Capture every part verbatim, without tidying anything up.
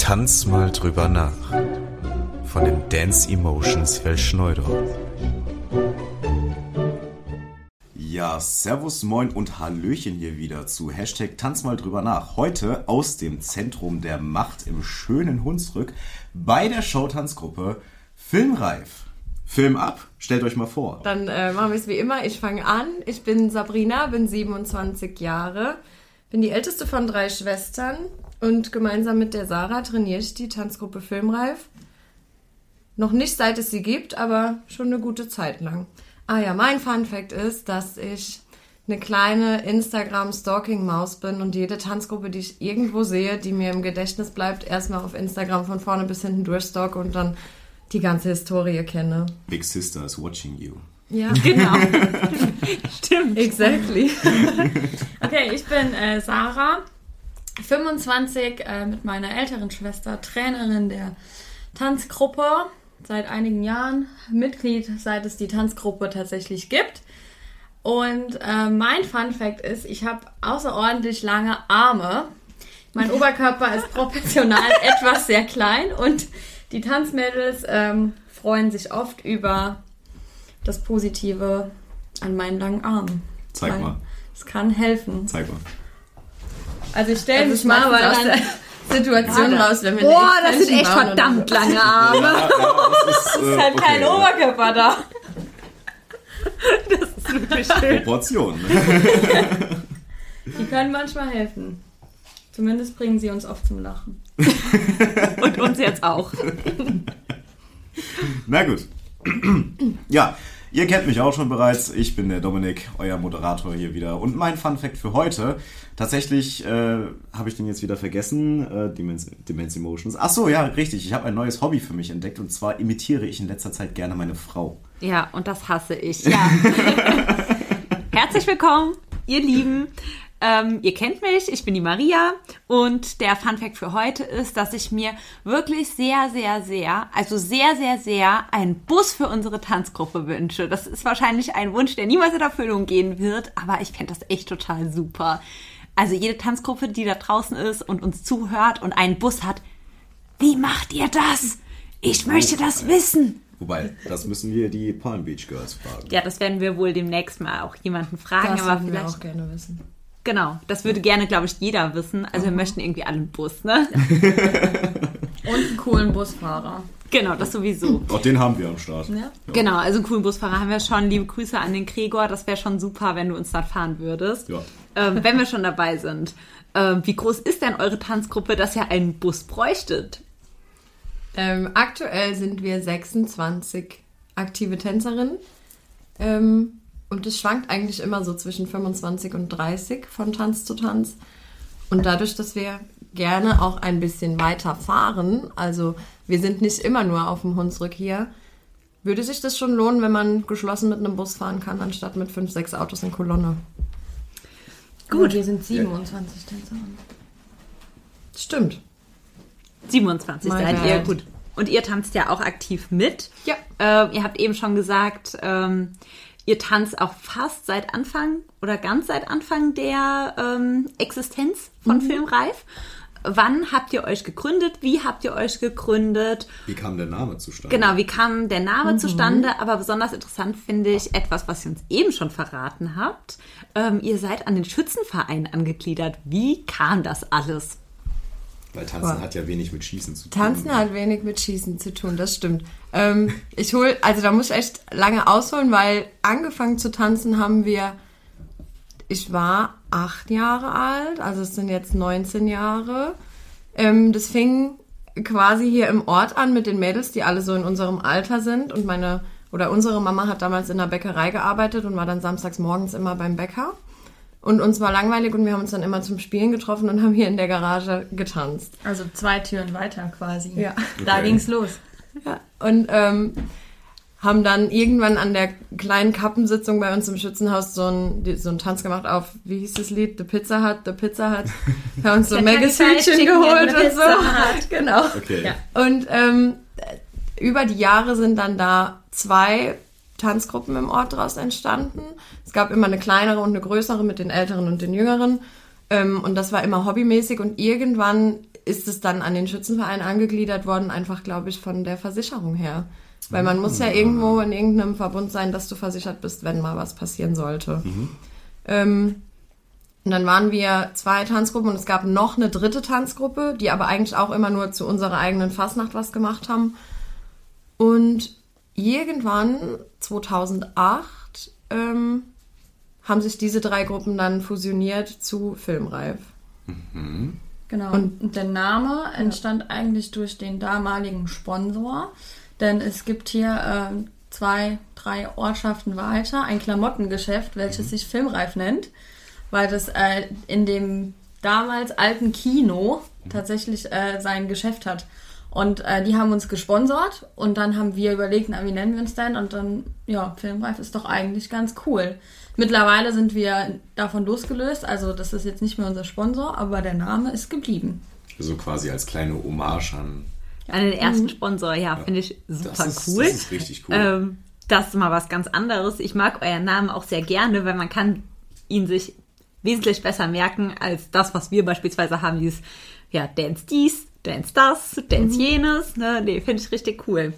Tanz mal drüber nach. Von den Dance Emotions Welschneudorf. Ja, servus, moin und hallöchen hier wieder zu Hashtag Tanz mal drüber nach. Heute aus dem Zentrum der Macht im schönen Hunsrück bei der Showtanzgruppe Filmreif. Film ab, stellt euch mal vor. Dann äh, machen wir es wie immer. Ich fange an. Ich bin Sabrina, bin siebenundzwanzig Jahre, bin die älteste von drei Schwestern und gemeinsam mit der Sarah trainiere ich die Tanzgruppe Filmreif. Noch nicht seit es sie gibt, aber schon eine gute Zeit lang. Ah ja, mein Funfact ist, dass ich eine kleine Instagram-Stalking-Maus bin und jede Tanzgruppe, die ich irgendwo sehe, die mir im Gedächtnis bleibt, erstmal auf Instagram von vorne bis hinten durchstalk und dann die ganze Historie kenne. Big Sister is watching you. Ja, genau. Stimmt. Exactly. Okay, ich bin äh, Sarah, fünfundzwanzig, äh, mit meiner älteren Schwester, Trainerin der Tanzgruppe, seit einigen Jahren, Mitglied, seit es die Tanzgruppe tatsächlich gibt. Und äh, mein Funfact ist, ich habe außerordentlich lange Arme. Mein Oberkörper ist proportional etwas sehr klein und die Tanzmädels ähm, freuen sich oft über das Positive an meinen langen Armen. Zeig Weil mal. Es kann helfen. Zeig mal. Also ich stelle Also mich ich mache mal mal aus der Situation Ja, raus, wenn wir Boah, eine das sind echt Extension bauen verdammt oder so. lange Arme. Ja, ja, das ist, äh, Es ist halt okay, kein ja. Oberkörper da. Das ist wirklich schön. Proportion. Die können manchmal helfen. Zumindest bringen sie uns oft zum Lachen. Und uns jetzt auch. Na gut. Ja, ihr kennt mich auch schon bereits. Ich bin der Dominik, euer Moderator hier wieder. Und mein Funfact für heute, tatsächlich äh, habe ich den jetzt wieder vergessen, äh, Demen's, Demen's Emotions. Ach so, ja, richtig. Ich habe ein neues Hobby für mich entdeckt und zwar imitiere ich in letzter Zeit gerne meine Frau. Ja, und das hasse ich. Ja. Herzlich willkommen, ihr Lieben. Ähm, ihr kennt mich, ich bin die Maria und der Funfact für heute ist, dass ich mir wirklich sehr, sehr, sehr, also sehr, sehr, sehr einen Bus für unsere Tanzgruppe wünsche. Das ist wahrscheinlich ein Wunsch, der niemals in Erfüllung gehen wird, aber ich fände das echt total super. Also jede Tanzgruppe, die da draußen ist und uns zuhört und einen Bus hat, wie macht ihr das? Ich möchte das wissen. Wobei, das müssen wir die Palm Beach Girls fragen. Ja, das werden wir wohl demnächst mal auch jemanden fragen, Das aber würden wir vielleicht auch gerne wissen. Genau, das würde gerne, glaube ich, jeder wissen. Also wir möchten irgendwie alle einen Bus, ne? Und einen coolen Busfahrer. Genau, das sowieso. Auch den haben wir am Start. Ja. Genau, also einen coolen Busfahrer haben wir schon. Liebe Grüße an den Gregor. Das wäre schon super, wenn du uns dann fahren würdest. Ja. Ähm, wenn wir schon dabei sind. Ähm, wie groß ist denn eure Tanzgruppe, dass ihr einen Bus bräuchtet? Ähm, aktuell sind wir sechsundzwanzig aktive Tänzerinnen. Ähm, und es schwankt eigentlich immer so zwischen fünfundzwanzig und dreißig von Tanz zu Tanz. Und dadurch, dass wir gerne auch ein bisschen weiter fahren, also wir sind nicht immer nur auf dem Hunsrück hier, würde sich das schon lohnen, wenn man geschlossen mit einem Bus fahren kann, anstatt mit fünf, sechs Autos in Kolonne. Gut, wir sind siebenundzwanzig Tänzerinnen. Stimmt. siebenundzwanzig My seid bad. ihr, gut. Und ihr tanzt ja auch aktiv mit. Ja. Ähm, ihr habt eben schon gesagt, ähm, ihr tanzt auch fast seit Anfang oder ganz seit Anfang der ähm, Existenz von Mhm. Filmreif. Wann habt ihr euch gegründet? Wie habt ihr euch gegründet? Wie kam der Name zustande? Genau, wie kam der Name Mhm. zustande? Aber besonders interessant finde ich etwas, was ihr uns eben schon verraten habt. Ähm, ihr seid an den Schützenverein angegliedert. Wie kam das alles? Weil Tanzen Boah. hat ja wenig mit Schießen zu tun. Tanzen hat wenig mit Schießen zu tun, das stimmt. Ähm, ich hol, also da muss ich echt lange ausholen, weil angefangen zu tanzen haben wir, ich war acht Jahre alt, also es sind jetzt neunzehn Jahre. Ähm, das fing quasi hier im Ort an mit den Mädels, die alle so in unserem Alter sind und meine, oder unsere Mama hat damals in der Bäckerei gearbeitet und war dann samstags morgens immer beim Bäcker. Und uns war langweilig und wir haben uns dann immer zum Spielen getroffen und haben hier in der Garage getanzt. Also zwei Türen weiter quasi. Ja. Da Okay. ging's los. Ja. Und ähm, haben dann irgendwann an der kleinen Kappensitzung bei uns im Schützenhaus so einen so einen Tanz gemacht auf, wie hieß das Lied? The Pizza Hut, The Pizza Hut. Wir haben uns so Maggis Hütchen geholt The und Pizza so. Hut. Genau. Okay. Ja. Und ähm, über die Jahre sind dann da zwei Tanzgruppen im Ort draus entstanden. Es gab immer eine kleinere und eine größere mit den Älteren und den Jüngeren. Ähm, und das war immer hobbymäßig. Und irgendwann ist es dann an den Schützenverein angegliedert worden, einfach, glaube ich, von der Versicherung her. Weil man muss ja irgendwo in irgendeinem Verbund sein, dass du versichert bist, wenn mal was passieren sollte. Mhm. Ähm, und dann waren wir zwei Tanzgruppen und es gab noch eine dritte Tanzgruppe, die aber eigentlich auch immer nur zu unserer eigenen Fastnacht was gemacht haben. Und irgendwann, zweitausendacht, ähm, haben sich diese drei Gruppen dann fusioniert zu Filmreif. Mhm. Genau. Und, und der Name entstand ja. eigentlich durch den damaligen Sponsor. Denn es gibt hier äh, zwei, drei Ortschaften weiter ein Klamottengeschäft, welches mhm. sich Filmreif nennt. Weil das äh, in dem damals alten Kino mhm. tatsächlich äh, sein Geschäft hat. Und äh, die haben uns gesponsert und dann haben wir überlegt, na, wie nennen wir uns denn? Und dann, ja, Filmreif ist doch eigentlich ganz cool. Mittlerweile sind wir davon losgelöst, also das ist jetzt nicht mehr unser Sponsor, aber der Name ist geblieben. So quasi als kleine Hommage an... An den ersten Sponsor, ja, ja. finde ich super das ist, cool. Das ist richtig cool. Ähm, das ist mal was ganz anderes. Ich mag euren Namen auch sehr gerne, weil man kann ihn sich wesentlich besser merken als das, was wir beispielsweise haben, dieses, ja, Dance dies, Dance das, Dance mhm. jenes. Ne? Nee, finde ich richtig cool.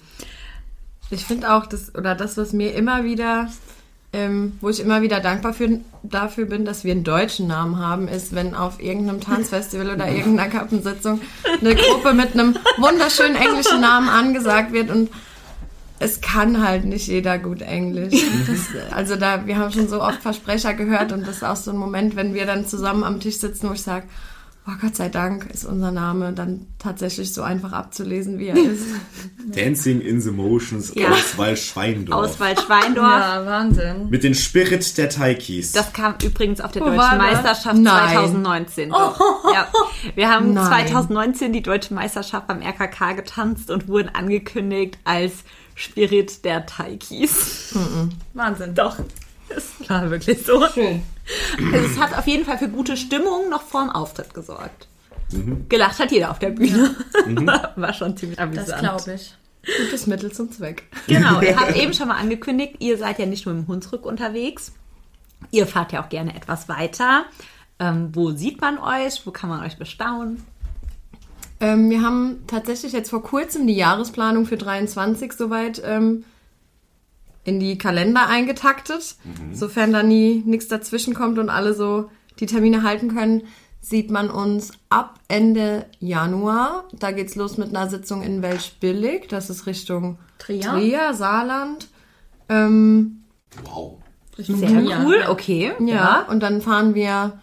Ich finde auch, das, oder das, was mir immer wieder, ähm, wo ich immer wieder dankbar für, dafür bin, dass wir einen deutschen Namen haben, ist, wenn auf irgendeinem Tanzfestival oder irgendeiner Kappensitzung eine Gruppe mit einem wunderschönen englischen Namen angesagt wird und es kann halt nicht jeder gut Englisch. Das, also da, wir haben schon so oft Versprecher gehört und das ist auch so ein Moment, wenn wir dann zusammen am Tisch sitzen, wo ich sage, oh Gott sei Dank ist unser Name dann tatsächlich so einfach abzulesen, wie er ist. Dancing in the Motions ja. aus Waldschweindorf. Aus Waldschweindorf. Ja, Wahnsinn. Mit den Spirit der Taikis. Das kam übrigens auf der Wo Deutschen war das? Meisterschaft Nein. zwanzig neunzehn. Oh. Ja. Wir haben Nein. zwanzig neunzehn die Deutsche Meisterschaft beim R K K getanzt und wurden angekündigt als Spirit der Taikis. Mhm. Wahnsinn. Doch. Das war wirklich so. Schön. Also es hat auf jeden Fall für gute Stimmung noch vor dem Auftritt gesorgt. Mhm. Gelacht hat jeder auf der Bühne. Mhm. War schon ziemlich amüsant. Das glaube ich. Gutes Mittel zum Zweck. Genau, ihr habt eben schon mal angekündigt, ihr seid ja nicht nur im Hunsrück unterwegs. Ihr fahrt ja auch gerne etwas weiter. Ähm, wo sieht man euch? Wo kann man euch bestaunen? Ähm, wir haben tatsächlich jetzt vor kurzem die Jahresplanung für dreiundzwanzig soweit ähm, in die Kalender eingetaktet. Mhm. Sofern da nie nichts dazwischen kommt und alle so die Termine halten können, sieht man uns ab Ende Januar. Da geht's los mit einer Sitzung in Welschbillig. Das ist Richtung Trier, Trier Saarland. Ähm, wow. Sehr cool, ja. Okay. Ja, ja, und dann fahren wir,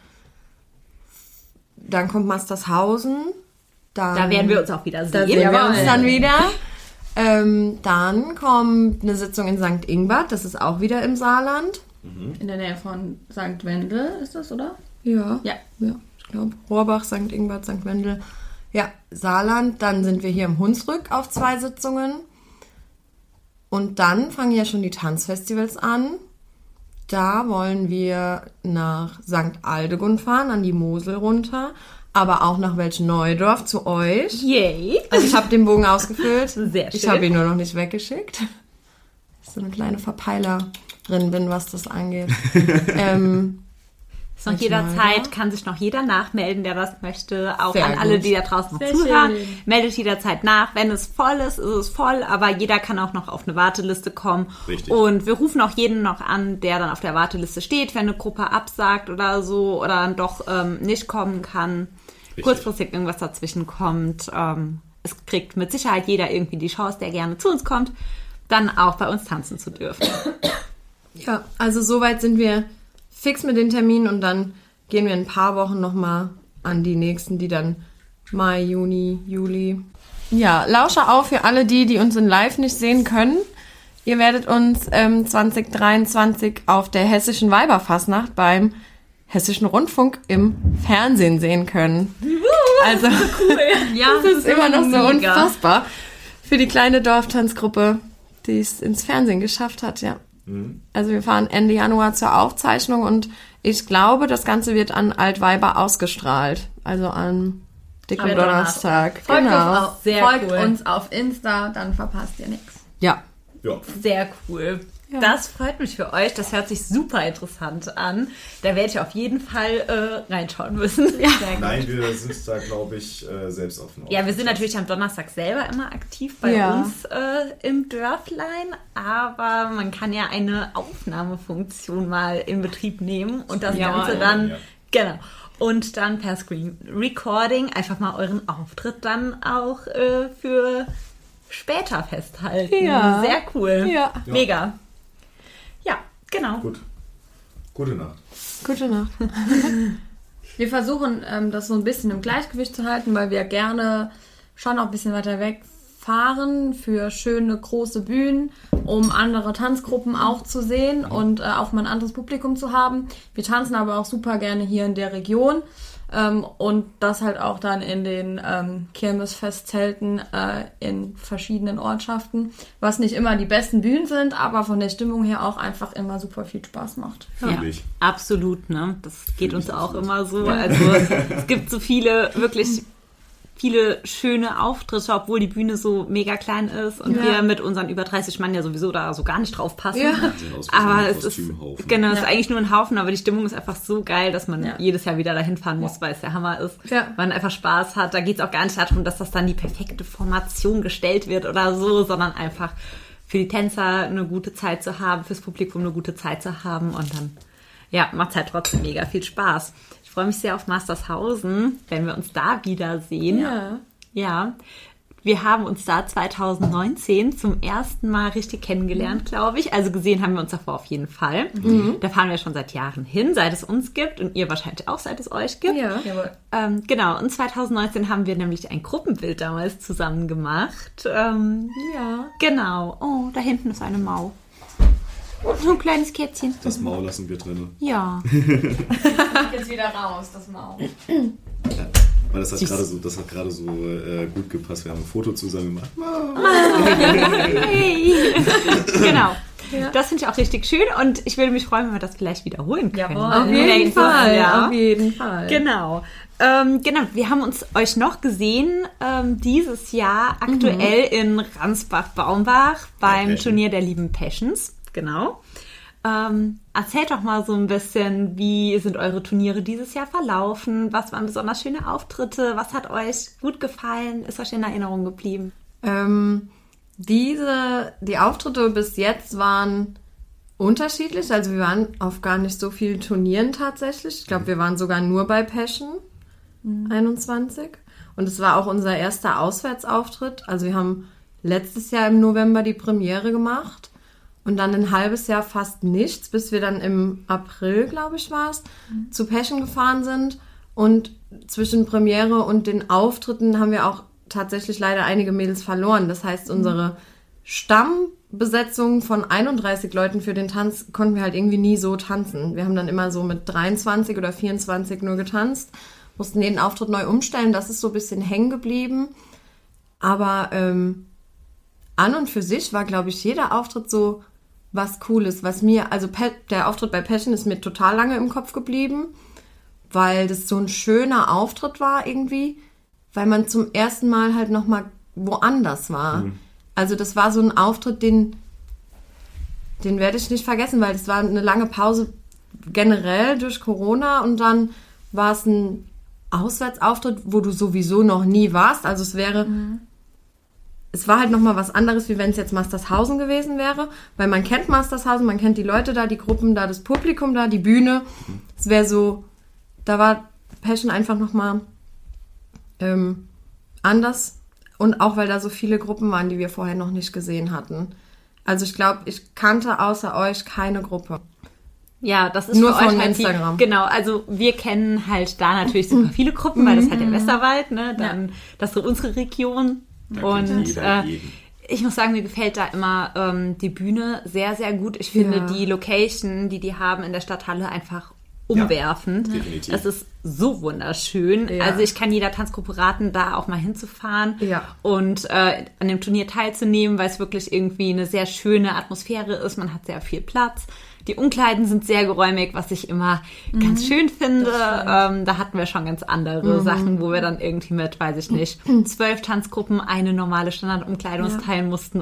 dann kommt Mastershausen. Dann, da werden wir uns auch wieder sehen. Da sehen wir uns dann wieder. Ähm, dann kommt eine Sitzung in Sankt Ingbert. Das ist auch wieder im Saarland. In der Nähe von Sankt Wendel ist das, oder? Ja. Ja. Ja, ich glaube. Rohrbach, Sankt Ingbert, Sankt Wendel. Ja, Saarland. Dann sind wir hier im Hunsrück auf zwei Sitzungen. Und dann fangen ja schon die Tanzfestivals an. Da wollen wir nach Sankt Aldegund fahren, an die Mosel runter. Aber auch nach Welschneudorf zu euch. Yay. Also ich habe den Bogen ausgefüllt. Sehr schön. Ich habe ihn nur noch nicht weggeschickt. Ich so eine kleine Verpeilerin bin, was das angeht. ähm, ist noch jederzeit, kann sich noch jeder nachmelden, der das möchte. Auch Sehr an alle, gut. die da draußen noch Sehr zuhören. schön. Meldet jederzeit nach. Wenn es voll ist, ist es voll. Aber jeder kann auch noch auf eine Warteliste kommen. Richtig. Und wir rufen auch jeden noch an, der dann auf der Warteliste steht, wenn eine Gruppe absagt oder so oder dann doch ähm, nicht kommen kann. Richtig. Kurzfristig irgendwas dazwischen kommt. Ähm, es kriegt mit Sicherheit jeder irgendwie die Chance, der gerne zu uns kommt, dann auch bei uns tanzen zu dürfen. ja, also soweit sind wir fix mit den Terminen und dann gehen wir in ein paar Wochen nochmal an die nächsten, die dann Mai, Juni, Juli. Ja, Lauscher auf für alle die, die uns in Live nicht sehen können. Ihr werdet uns ähm, zwanzig dreiundzwanzig auf der Hessischen Weiberfastnacht beim Hessischen Rundfunk im Fernsehen sehen können. Also, Cool. Ja, das ist immer noch so mega. unfassbar für die kleine Dorftanzgruppe, die es ins Fernsehen geschafft hat, ja. Mhm. Also wir fahren Ende Januar zur Aufzeichnung und ich glaube, das Ganze wird an Altweiber ausgestrahlt. Also an dicken Am Donnerstag. Folgt, Genau. uns, auf, Sehr folgt cool. uns auf Insta, dann verpasst ihr nichts. Ja, Ja. Sehr cool. Das freut mich für euch. Das hört sich super interessant an. Da werde ich auf jeden Fall äh, reinschauen müssen. Ja. Nein, wir sind da, glaube ich, äh, selbst offen. Ja, wir sind natürlich am Donnerstag selber immer aktiv bei Ja. uns äh, im Dörflein, aber man kann ja eine Aufnahmefunktion mal in Betrieb nehmen und das Ja, Ganze ja, dann, ja. genau, und dann per Screen Recording einfach mal euren Auftritt dann auch äh, für später festhalten. Ja. Sehr cool. Ja. Mega. Ja, genau. Gut. Gute Nacht. Gute Nacht. Wir versuchen, ähm, das so ein bisschen im Gleichgewicht zu halten, weil wir gerne schon auch ein bisschen weiter weg fahren für schöne große Bühnen, um andere Tanzgruppen auch zu sehen und äh, auch mal ein anderes Publikum zu haben. Wir tanzen aber auch super gerne hier in der Region ähm, und das halt auch dann in den ähm, Kirmesfestzelten äh, in verschiedenen Ortschaften, was nicht immer die besten Bühnen sind, aber von der Stimmung her auch einfach immer super viel Spaß macht. Fühl ich. Absolut, ne? Das geht Fühl uns ich auch absolut. immer so. Also es gibt so viele, wirklich viele schöne Auftritte, obwohl die Bühne so mega klein ist und Ja. wir mit unseren über dreißig Mann ja sowieso da so gar nicht drauf passen. Ja. Sehen aus wie so Aber ein es ist, Kostümhaufen. genau, es ist Ja. eigentlich nur ein Haufen, aber die Stimmung ist einfach so geil, dass man Ja. jedes Jahr wieder dahin fahren muss, weil es der Hammer ist. Ja. Man einfach Spaß hat. Da geht es auch gar nicht darum, dass das dann die perfekte Formation gestellt wird oder so, sondern einfach für die Tänzer eine gute Zeit zu haben, fürs Publikum eine gute Zeit zu haben und dann, ja, macht es halt trotzdem mega viel Spaß. Ich freue mich sehr auf Mastershausen, wenn wir uns da wiedersehen. Ja. Ja, wir haben uns da zwanzig neunzehn zum ersten Mal richtig kennengelernt, glaube ich. Also gesehen haben wir uns davor auf jeden Fall. Da fahren wir schon seit Jahren hin, seit es uns gibt und ihr wahrscheinlich auch, seit es euch gibt. Ja. Jawohl. Ähm, genau, und zwanzig neunzehn haben wir nämlich ein Gruppenbild damals zusammen gemacht. Ähm, Ja. genau. Oh, da hinten ist eine Mau. So ein kleines Kätzchen. Das Maul lassen wir drin. Ja. Jetzt wieder raus, das Maul. Weil das hat gerade so, das hat gerade so äh, gut gepasst. Wir haben ein Foto zusammen gemacht. Hey. Genau. Das finde ich auch richtig schön und ich würde mich freuen, wenn wir das vielleicht wiederholen können. Jawohl. Auf jeden Nächstes Fall. Jahr. Auf jeden Fall. Genau. Ähm, genau, wir haben uns euch noch gesehen ähm, dieses Jahr aktuell in Ransbach-Baumbach beim Passion. Turnier der lieben Passions. Genau. Ähm, erzählt doch mal so ein bisschen, wie sind eure Turniere dieses Jahr verlaufen? Was waren besonders schöne Auftritte? Was hat euch gut gefallen? Ist euch in Erinnerung geblieben? Ähm, diese, die Auftritte bis jetzt waren unterschiedlich. Also wir waren auf gar nicht so vielen Turnieren tatsächlich. Ich glaube, wir waren sogar nur bei Passion einundzwanzig. Und es war auch unser erster Auswärtsauftritt. Also wir haben letztes Jahr im November die Premiere gemacht. Und dann ein halbes Jahr fast nichts, bis wir dann im April, glaube ich, war es, zu Passion gefahren sind. Und zwischen Premiere und den Auftritten haben wir auch tatsächlich leider einige Mädels verloren. Das heißt, unsere Stammbesetzung von einunddreißig Leuten für den Tanz konnten wir halt irgendwie nie so tanzen. Wir haben dann immer so mit dreiundzwanzig oder vierundzwanzig nur getanzt, mussten jeden Auftritt neu umstellen. Das ist so ein bisschen hängen geblieben. Aber ähm, an und für sich war, glaube ich, jeder Auftritt so was Cooles, was mir, also Pe- der Auftritt bei Passion ist mir total lange im Kopf geblieben, weil das so ein schöner Auftritt war irgendwie, weil man zum ersten Mal halt nochmal woanders war. Mhm. Also das war so ein Auftritt, den, den werde ich nicht vergessen, weil das war eine lange Pause generell durch Corona und dann war es ein Auswärtsauftritt, wo du sowieso noch nie warst. Also es wäre... Mhm. Es war halt nochmal was anderes, wie wenn es jetzt Mastershausen gewesen wäre, weil man kennt Mastershausen, man kennt die Leute da, die Gruppen da, das Publikum da, die Bühne. Es wäre so, da war Passion einfach nochmal ähm, anders und auch, weil da so viele Gruppen waren, die wir vorher noch nicht gesehen hatten. Also ich glaube, ich kannte außer euch keine Gruppe. Ja, das ist nur für euch von halt Instagram. Die, genau, also wir kennen halt da natürlich super viele Gruppen, weil das halt der Westerwald, ne, dann ja. Das ist so unsere Region. Da und jeder, äh, ich muss sagen, mir gefällt da immer ähm, die Bühne sehr, sehr gut. Ich finde ja. die Location, die die haben in der Stadthalle, einfach umwerfend. Ja, definitiv. Das ist so wunderschön. Ja. Also ich kann jeder Tanzgruppe raten, da auch mal hinzufahren ja. und äh, an dem Turnier teilzunehmen, weil es wirklich irgendwie eine sehr schöne Atmosphäre ist. Man hat sehr viel Platz. Die Umkleiden sind sehr geräumig, was ich immer mhm. ganz schön finde. Ähm, da hatten wir schon ganz andere mhm. Sachen, wo wir dann irgendwie mit, weiß ich nicht, zwölf Tanzgruppen eine normale Standardumkleidung ja. teilen mussten und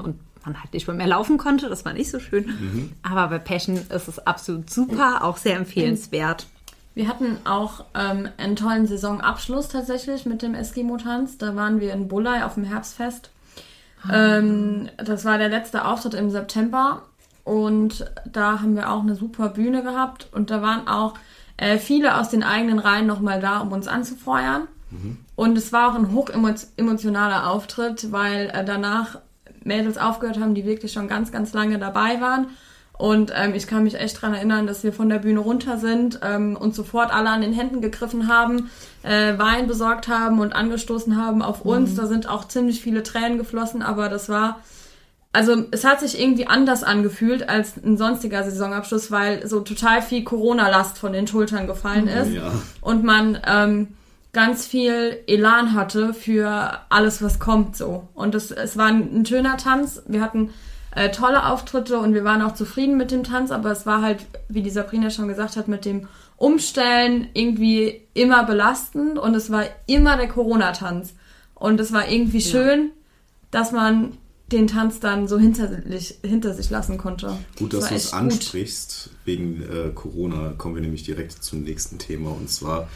man halt nicht mehr laufen konnte. Das war nicht so schön. Mhm. Aber bei Passion ist es absolut super, auch sehr empfehlenswert. Wir hatten auch ähm, einen tollen Saisonabschluss tatsächlich mit dem Eskimo-Tanz. Da waren wir in Bullei auf dem Herbstfest. Mhm. Ähm, das war der letzte Auftritt im September. Und da haben wir auch eine super Bühne gehabt. Und da waren auch äh, viele aus den eigenen Reihen nochmal da, um uns anzufeuern. Mhm. Und es war auch ein hochemotionaler Auftritt, weil äh, danach Mädels aufgehört haben, die wirklich schon ganz, ganz lange dabei waren. Und ähm, ich kann mich echt daran erinnern, dass wir von der Bühne runter sind ähm, und sofort alle an den Händen gegriffen haben, äh, Wein besorgt haben und angestoßen haben auf uns. Mhm. Da sind auch ziemlich viele Tränen geflossen, aber das war, also es hat sich irgendwie anders angefühlt als ein sonstiger Saisonabschluss, weil so total viel Corona-Last von den Schultern gefallen mhm. ist ja. und man ähm, ganz viel Elan hatte für alles, was kommt so. Und es, es war ein, ein schöner Tanz. Wir hatten Äh, tolle Auftritte und wir waren auch zufrieden mit dem Tanz, aber es war halt, wie die Sabrina schon gesagt hat, mit dem Umstellen irgendwie immer belastend und es war immer der Corona-Tanz. Und es war irgendwie ja. schön, dass man den Tanz dann so hinter sich, hinter sich lassen konnte. Gut, dass du es ansprichst. Wegen äh, Corona kommen wir nämlich direkt zum nächsten Thema und zwar,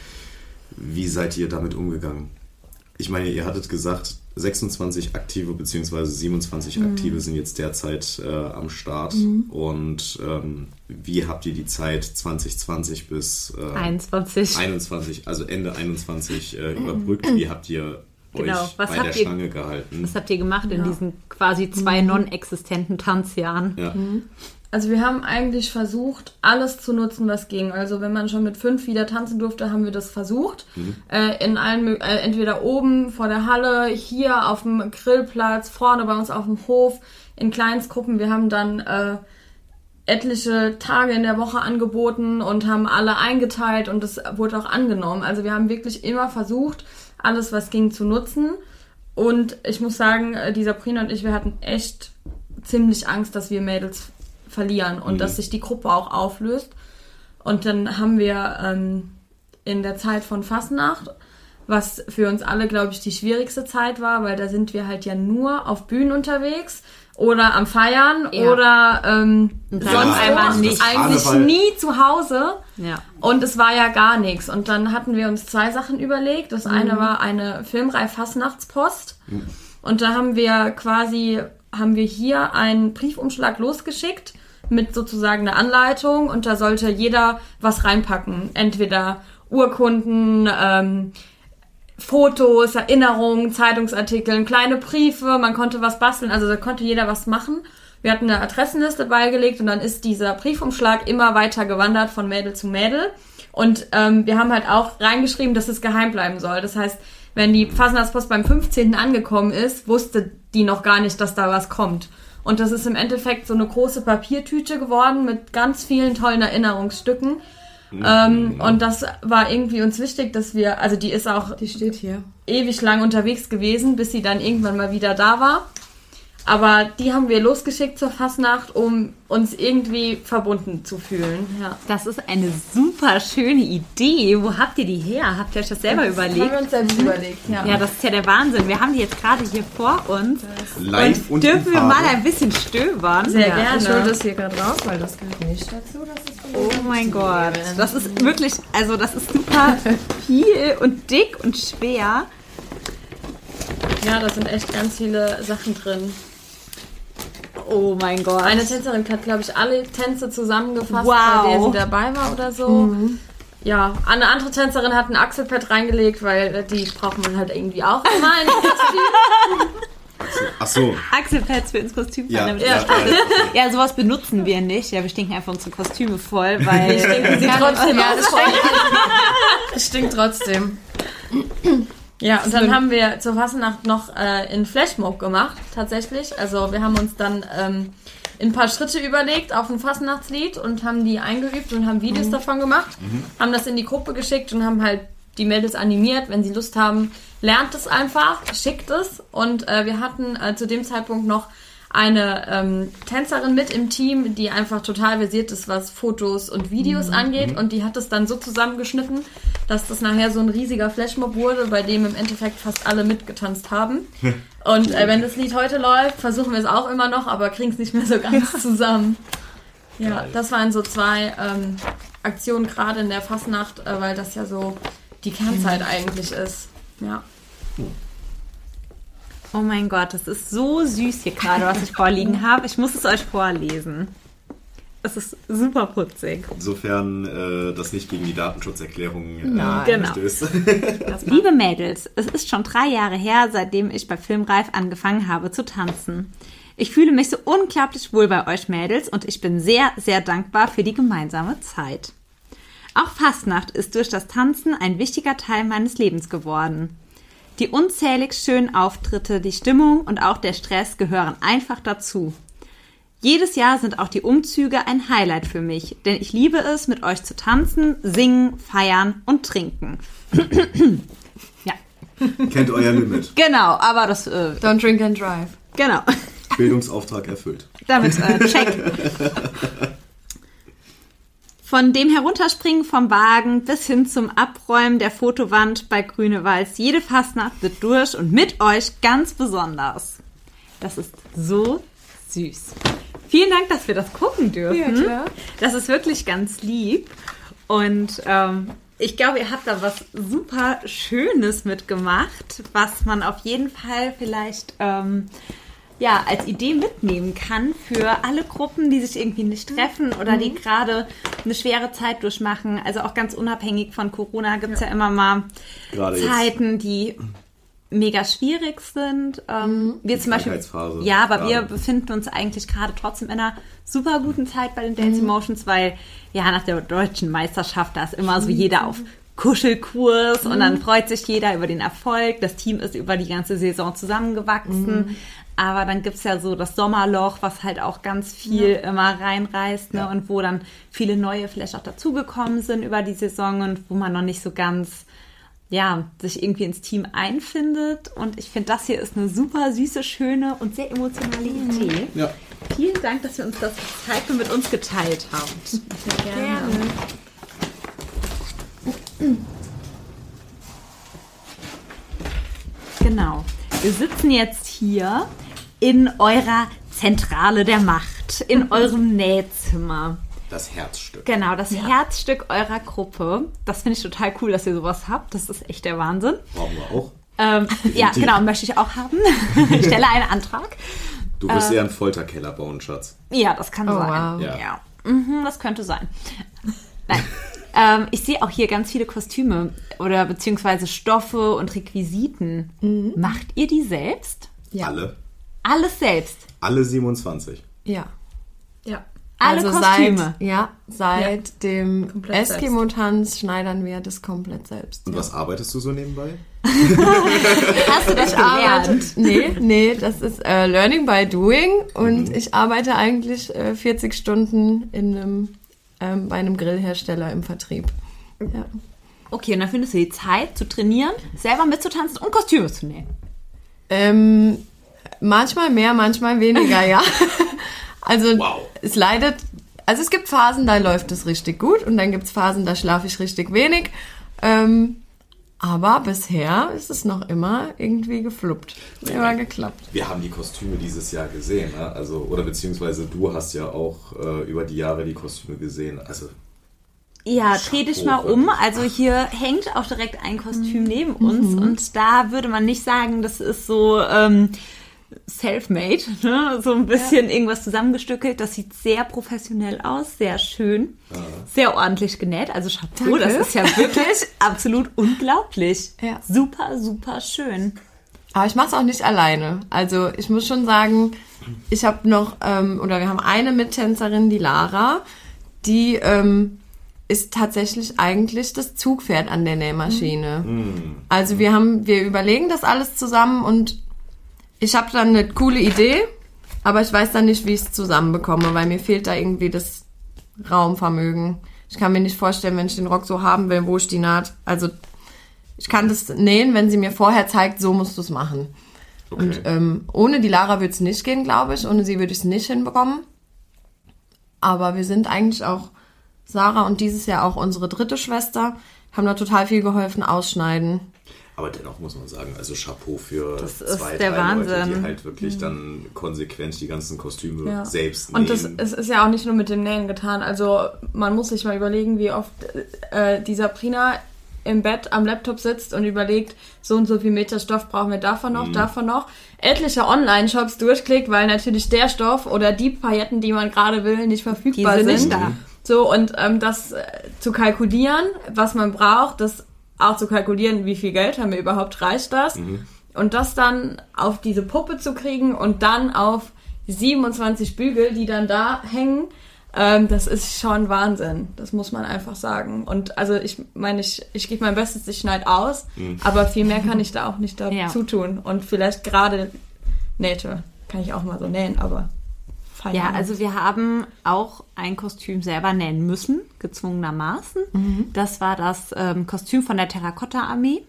wie seid ihr damit umgegangen? Ich meine, ihr hattet gesagt, sechsundzwanzig Aktive bzw. siebenundzwanzig mhm. Aktive sind jetzt derzeit äh, am Start. Mhm. Und ähm, wie habt ihr die Zeit zwanzig zwanzig bis äh, einundzwanzig. einundzwanzig, also Ende einundzwanzig äh, überbrückt? Wie habt ihr genau. euch was bei habt der ihr, Stange gehalten? Was habt ihr gemacht in ja. diesen quasi zwei mhm. non-existenten Tanzjahren? Ja. Mhm. Also wir haben eigentlich versucht, alles zu nutzen, was ging. Also wenn man schon mit fünf wieder tanzen durfte, haben wir das versucht. Mhm. Äh, in allen, äh, entweder oben vor der Halle, hier auf dem Grillplatz, vorne bei uns auf dem Hof, in Kleinstgruppen. Wir haben dann äh, etliche Tage in der Woche angeboten und haben alle eingeteilt und das wurde auch angenommen. Also wir haben wirklich immer versucht, alles, was ging, zu nutzen. Und ich muss sagen, die Sabrina und ich, wir hatten echt ziemlich Angst, dass wir Mädels verlieren und mhm. dass sich die Gruppe auch auflöst. Und dann haben wir ähm, in der Zeit von Fastnacht, was für uns alle, glaube ich, die schwierigste Zeit war, weil da sind wir halt ja nur auf Bühnen unterwegs oder am Feiern ja. oder ähm, sonst ja, einmal nicht. Eigentlich Karneval. nie zu Hause. Ja. Und es war ja gar nichts. Und dann hatten wir uns zwei Sachen überlegt. Das mhm. eine war eine Filmreihe Fastnachtspost. Mhm. Und da haben wir quasi, haben wir hier einen Briefumschlag losgeschickt mit sozusagen einer Anleitung und da sollte jeder was reinpacken. Entweder Urkunden, ähm, Fotos, Erinnerungen, Zeitungsartikel, kleine Briefe, man konnte was basteln, also da konnte jeder was machen. Wir hatten eine Adressenliste beigelegt und dann ist dieser Briefumschlag immer weiter gewandert von Mädel zu Mädel. Und ähm, wir haben halt auch reingeschrieben, dass es geheim bleiben soll. Das heißt, wenn die Fastnachtspost beim fünfzehnten angekommen ist, wusste die noch gar nicht, dass da was kommt. Und das ist im Endeffekt so eine große Papiertüte geworden mit ganz vielen tollen Erinnerungsstücken. Mhm. Ähm, und das war irgendwie uns wichtig, dass wir, also die ist auch die steht hier. ewig lang unterwegs gewesen, bis sie dann irgendwann mal wieder da war. Aber die haben wir losgeschickt zur Fastnacht, um uns irgendwie verbunden zu fühlen. Ja. Das ist eine super schöne Idee. Wo habt ihr die her? Habt ihr euch das selber das überlegt? Haben wir uns selbst mhm. überlegt, ja. Ja, das ist ja der Wahnsinn. Wir haben die jetzt gerade hier vor uns. Live und, und dürfen wir Farbe. mal ein bisschen stöbern? Sehr ja, gerne. Ich hole das hier gerade raus, weil das gehört nicht dazu. Das ist oh mein Gott. Das ist wirklich, also das ist super viel und dick und schwer. Ja, da sind echt ganz viele Sachen drin. Oh mein Gott. Eine Tänzerin hat, glaube ich, alle Tänze zusammengefasst, wow. bei der sie dabei war oder so. Mhm. Ja, eine andere Tänzerin hat ein Achselpad reingelegt, weil die braucht man halt irgendwie auch immer in Kostüm. Ach so. Achselpads für ins Kostüm. Ja, damit ja, ja, ja, sowas benutzen wir nicht. Ja, wir stinken einfach unsere Kostüme voll, weil... stinken sie trotzdem ja, aus. Es stinkt trotzdem. Ja, und dann haben wir zur Fastnacht noch äh, einen Flashmob gemacht, tatsächlich. Also wir haben uns dann ähm, ein paar Schritte überlegt auf ein Fastnachtslied und haben die eingeübt und haben Videos mhm. davon gemacht, mhm. haben das in die Gruppe geschickt und haben halt die Mädels animiert. Wenn sie Lust haben, lernt es einfach, schickt es. Und äh, wir hatten äh, zu dem Zeitpunkt noch eine ähm, Tänzerin mit im Team, die einfach total versiert ist, was Fotos und Videos mhm. angeht. Und die hat es dann so zusammengeschnitten, dass das nachher so ein riesiger Flashmob wurde, bei dem im Endeffekt fast alle mitgetanzt haben. Und äh, wenn das Lied heute läuft, versuchen wir es auch immer noch, aber kriegen es nicht mehr so ganz zusammen. Ja, das waren so zwei ähm, Aktionen gerade in der Fastnacht, äh, weil das ja so die Kernzeit mhm. eigentlich ist. Ja. Oh mein Gott, das ist so süß hier gerade, was ich vorliegen habe. Ich muss es euch vorlesen. Es ist super putzig. Insofern äh, das nicht gegen die Datenschutzerklärung äh, Nein, genau. stößt. Liebe Mädels, es ist schon drei Jahre her, seitdem ich bei Filmreif angefangen habe zu tanzen. Ich fühle mich so unglaublich wohl bei euch Mädels und ich bin sehr, sehr dankbar für die gemeinsame Zeit. Auch Fastnacht ist durch das Tanzen ein wichtiger Teil meines Lebens geworden. Die unzählig schönen Auftritte, die Stimmung und auch der Stress gehören einfach dazu. Jedes Jahr sind auch die Umzüge ein Highlight für mich, denn ich liebe es, mit euch zu tanzen, singen, feiern und trinken. Ja. Kennt euer Limit. Genau, aber das... Äh, Don't drink and drive. Genau. Bildungsauftrag erfüllt. Damit äh, check. Von dem Herunterspringen vom Wagen bis hin zum Abräumen der Fotowand bei Grünewalds. Jede Fastnacht wird durch und mit euch ganz besonders. Das ist so süß. Vielen Dank, dass wir das gucken dürfen. Ja, klar. Das ist wirklich ganz lieb. Und ähm, ich glaube, ihr habt da was super Schönes mitgemacht, was man auf jeden Fall vielleicht... Ähm, ja, als Idee mitnehmen kann für alle Gruppen, die sich irgendwie nicht treffen oder die gerade eine schwere Zeit durchmachen. Also auch ganz unabhängig von Corona gibt es ja. ja immer mal gerade Zeiten, jetzt. die mega schwierig sind. Ähm, wir zum Beispiel, ja, aber gerade. wir befinden uns eigentlich gerade trotzdem in einer super guten Zeit bei den Dance Emotions, weil ja nach der deutschen Meisterschaft da ist immer so jeder auf Kuschelkurs mhm. und dann freut sich jeder über den Erfolg. Das Team ist über die ganze Saison zusammengewachsen. Mhm. Aber dann gibt's ja so das Sommerloch, was halt auch ganz viel ja. immer reinreißt, ne? Ja. Und wo dann viele neue vielleicht auch dazugekommen sind über die Saison und wo man noch nicht so ganz, ja, sich irgendwie ins Team einfindet. Und ich finde, das hier ist eine super süße, schöne und sehr emotionale Idee. Ja. Vielen Dank, dass wir uns das gezeigt und mit uns geteilt haben. Sehr gerne. gerne. Genau. Wir sitzen jetzt hier in eurer Zentrale der Macht, in eurem Nähzimmer. Das Herzstück. Genau, das ja. Herzstück eurer Gruppe. Das finde ich total cool, dass ihr sowas habt. Das ist echt der Wahnsinn. Brauchen wir auch. Ähm, ja, genau, möchte ich auch haben. Ich stelle einen Antrag. Du wirst ähm, eher einen Folterkeller bauen, Schatz. Ja, das kann oh, sein. Wow. Ja. Ja. Mhm, das könnte sein. Nein. Ähm, ich sehe auch hier ganz viele Kostüme oder beziehungsweise Stoffe und Requisiten. Mhm. Macht ihr die selbst? Ja. Alle. Alles selbst? Alle siebenundzwanzig. Ja. Ja. Alle also Kostüme? Seit, ja, seit ja. dem Eskimo-Tanz schneidern wir das komplett selbst. Und ja. was arbeitest du so nebenbei? Hast du das gelernt? Nee, nee, das ist äh, Learning by Doing und mhm. ich arbeite eigentlich äh, vierzig Stunden in einem Ähm, bei einem Grillhersteller im Vertrieb. Ja. Okay, und dann findest du die Zeit zu trainieren, selber mitzutanzen und Kostüme zu nähen? Ähm, manchmal mehr, manchmal weniger, ja. Also wow. es leidet, also es gibt Phasen, da läuft es richtig gut und dann gibt es Phasen, da schlafe ich richtig wenig. Ähm, aber bisher ist es noch immer irgendwie gefluppt. Immer geklappt. Wir haben die Kostüme dieses Jahr gesehen, ne? Also, oder beziehungsweise du hast ja auch äh, über die Jahre die Kostüme gesehen. Also ja, dreh dich mal um. Also hier hängt auch direkt ein Kostüm neben uns mhm. und da würde man nicht sagen, das ist so ähm, self-made, ne? So ein bisschen ja. irgendwas zusammengestückelt. Das sieht sehr professionell aus, sehr schön, ja. sehr ordentlich genäht. Also Chapeau, das ist ja wirklich absolut unglaublich. Ja. Super, super schön. Aber ich mache es auch nicht alleine. Also ich muss schon sagen, ich habe noch, ähm, oder wir haben eine Mittänzerin, die Lara, die ähm, ist tatsächlich eigentlich das Zugpferd an der Nähmaschine. Mhm. Also wir haben, wir überlegen das alles zusammen und ich habe dann eine coole Idee, aber ich weiß dann nicht, wie ich es zusammenbekomme, weil mir fehlt da irgendwie das Raumvermögen. Ich kann mir nicht vorstellen, wenn ich den Rock so haben will, wo ich die Naht. Also ich kann das nähen, wenn sie mir vorher zeigt, so musst du es machen. Okay. Und ähm, ohne die Lara würde es nicht gehen, glaube ich. Ohne sie würde ich es nicht hinbekommen. Aber wir sind eigentlich auch, Sarah und dieses Jahr auch unsere dritte Schwester, haben da total viel geholfen, ausschneiden. Aber dennoch muss man sagen, also Chapeau für Das ist zwei, der drei Leute, Wahnsinn. die halt wirklich dann konsequent die ganzen Kostüme Ja. selbst nähen. Und das es ist ja auch nicht nur mit dem Nähen getan. Also man muss sich mal überlegen, wie oft äh, die Sabrina im Bett am Laptop sitzt und überlegt, so und so viel Meter Stoff brauchen wir davon noch, Mhm. davon noch. Etliche Online-Shops durchklickt, weil natürlich der Stoff oder die Pailletten, die man gerade will, nicht verfügbar Die sind sind. nicht da. So, und ähm, das äh, zu kalkulieren, was man braucht, das auch zu kalkulieren, wie viel Geld haben wir überhaupt, reicht das? Mhm. Und das dann auf diese Puppe zu kriegen und dann auf siebenundzwanzig Bügel, die dann da hängen, ähm, das ist schon Wahnsinn. Das muss man einfach sagen. Und also ich meine, ich, ich gebe mein Bestes, ich schneide aus, Mhm. aber viel mehr kann ich da auch nicht dazu Ja. tun. Und vielleicht gerade Nähte kann ich auch mal so nähen, aber fein. Ja, also wir haben auch ein Kostüm selber nähen müssen, gezwungenermaßen. Das war das ähm, Kostüm von der Terrakotta-Armee.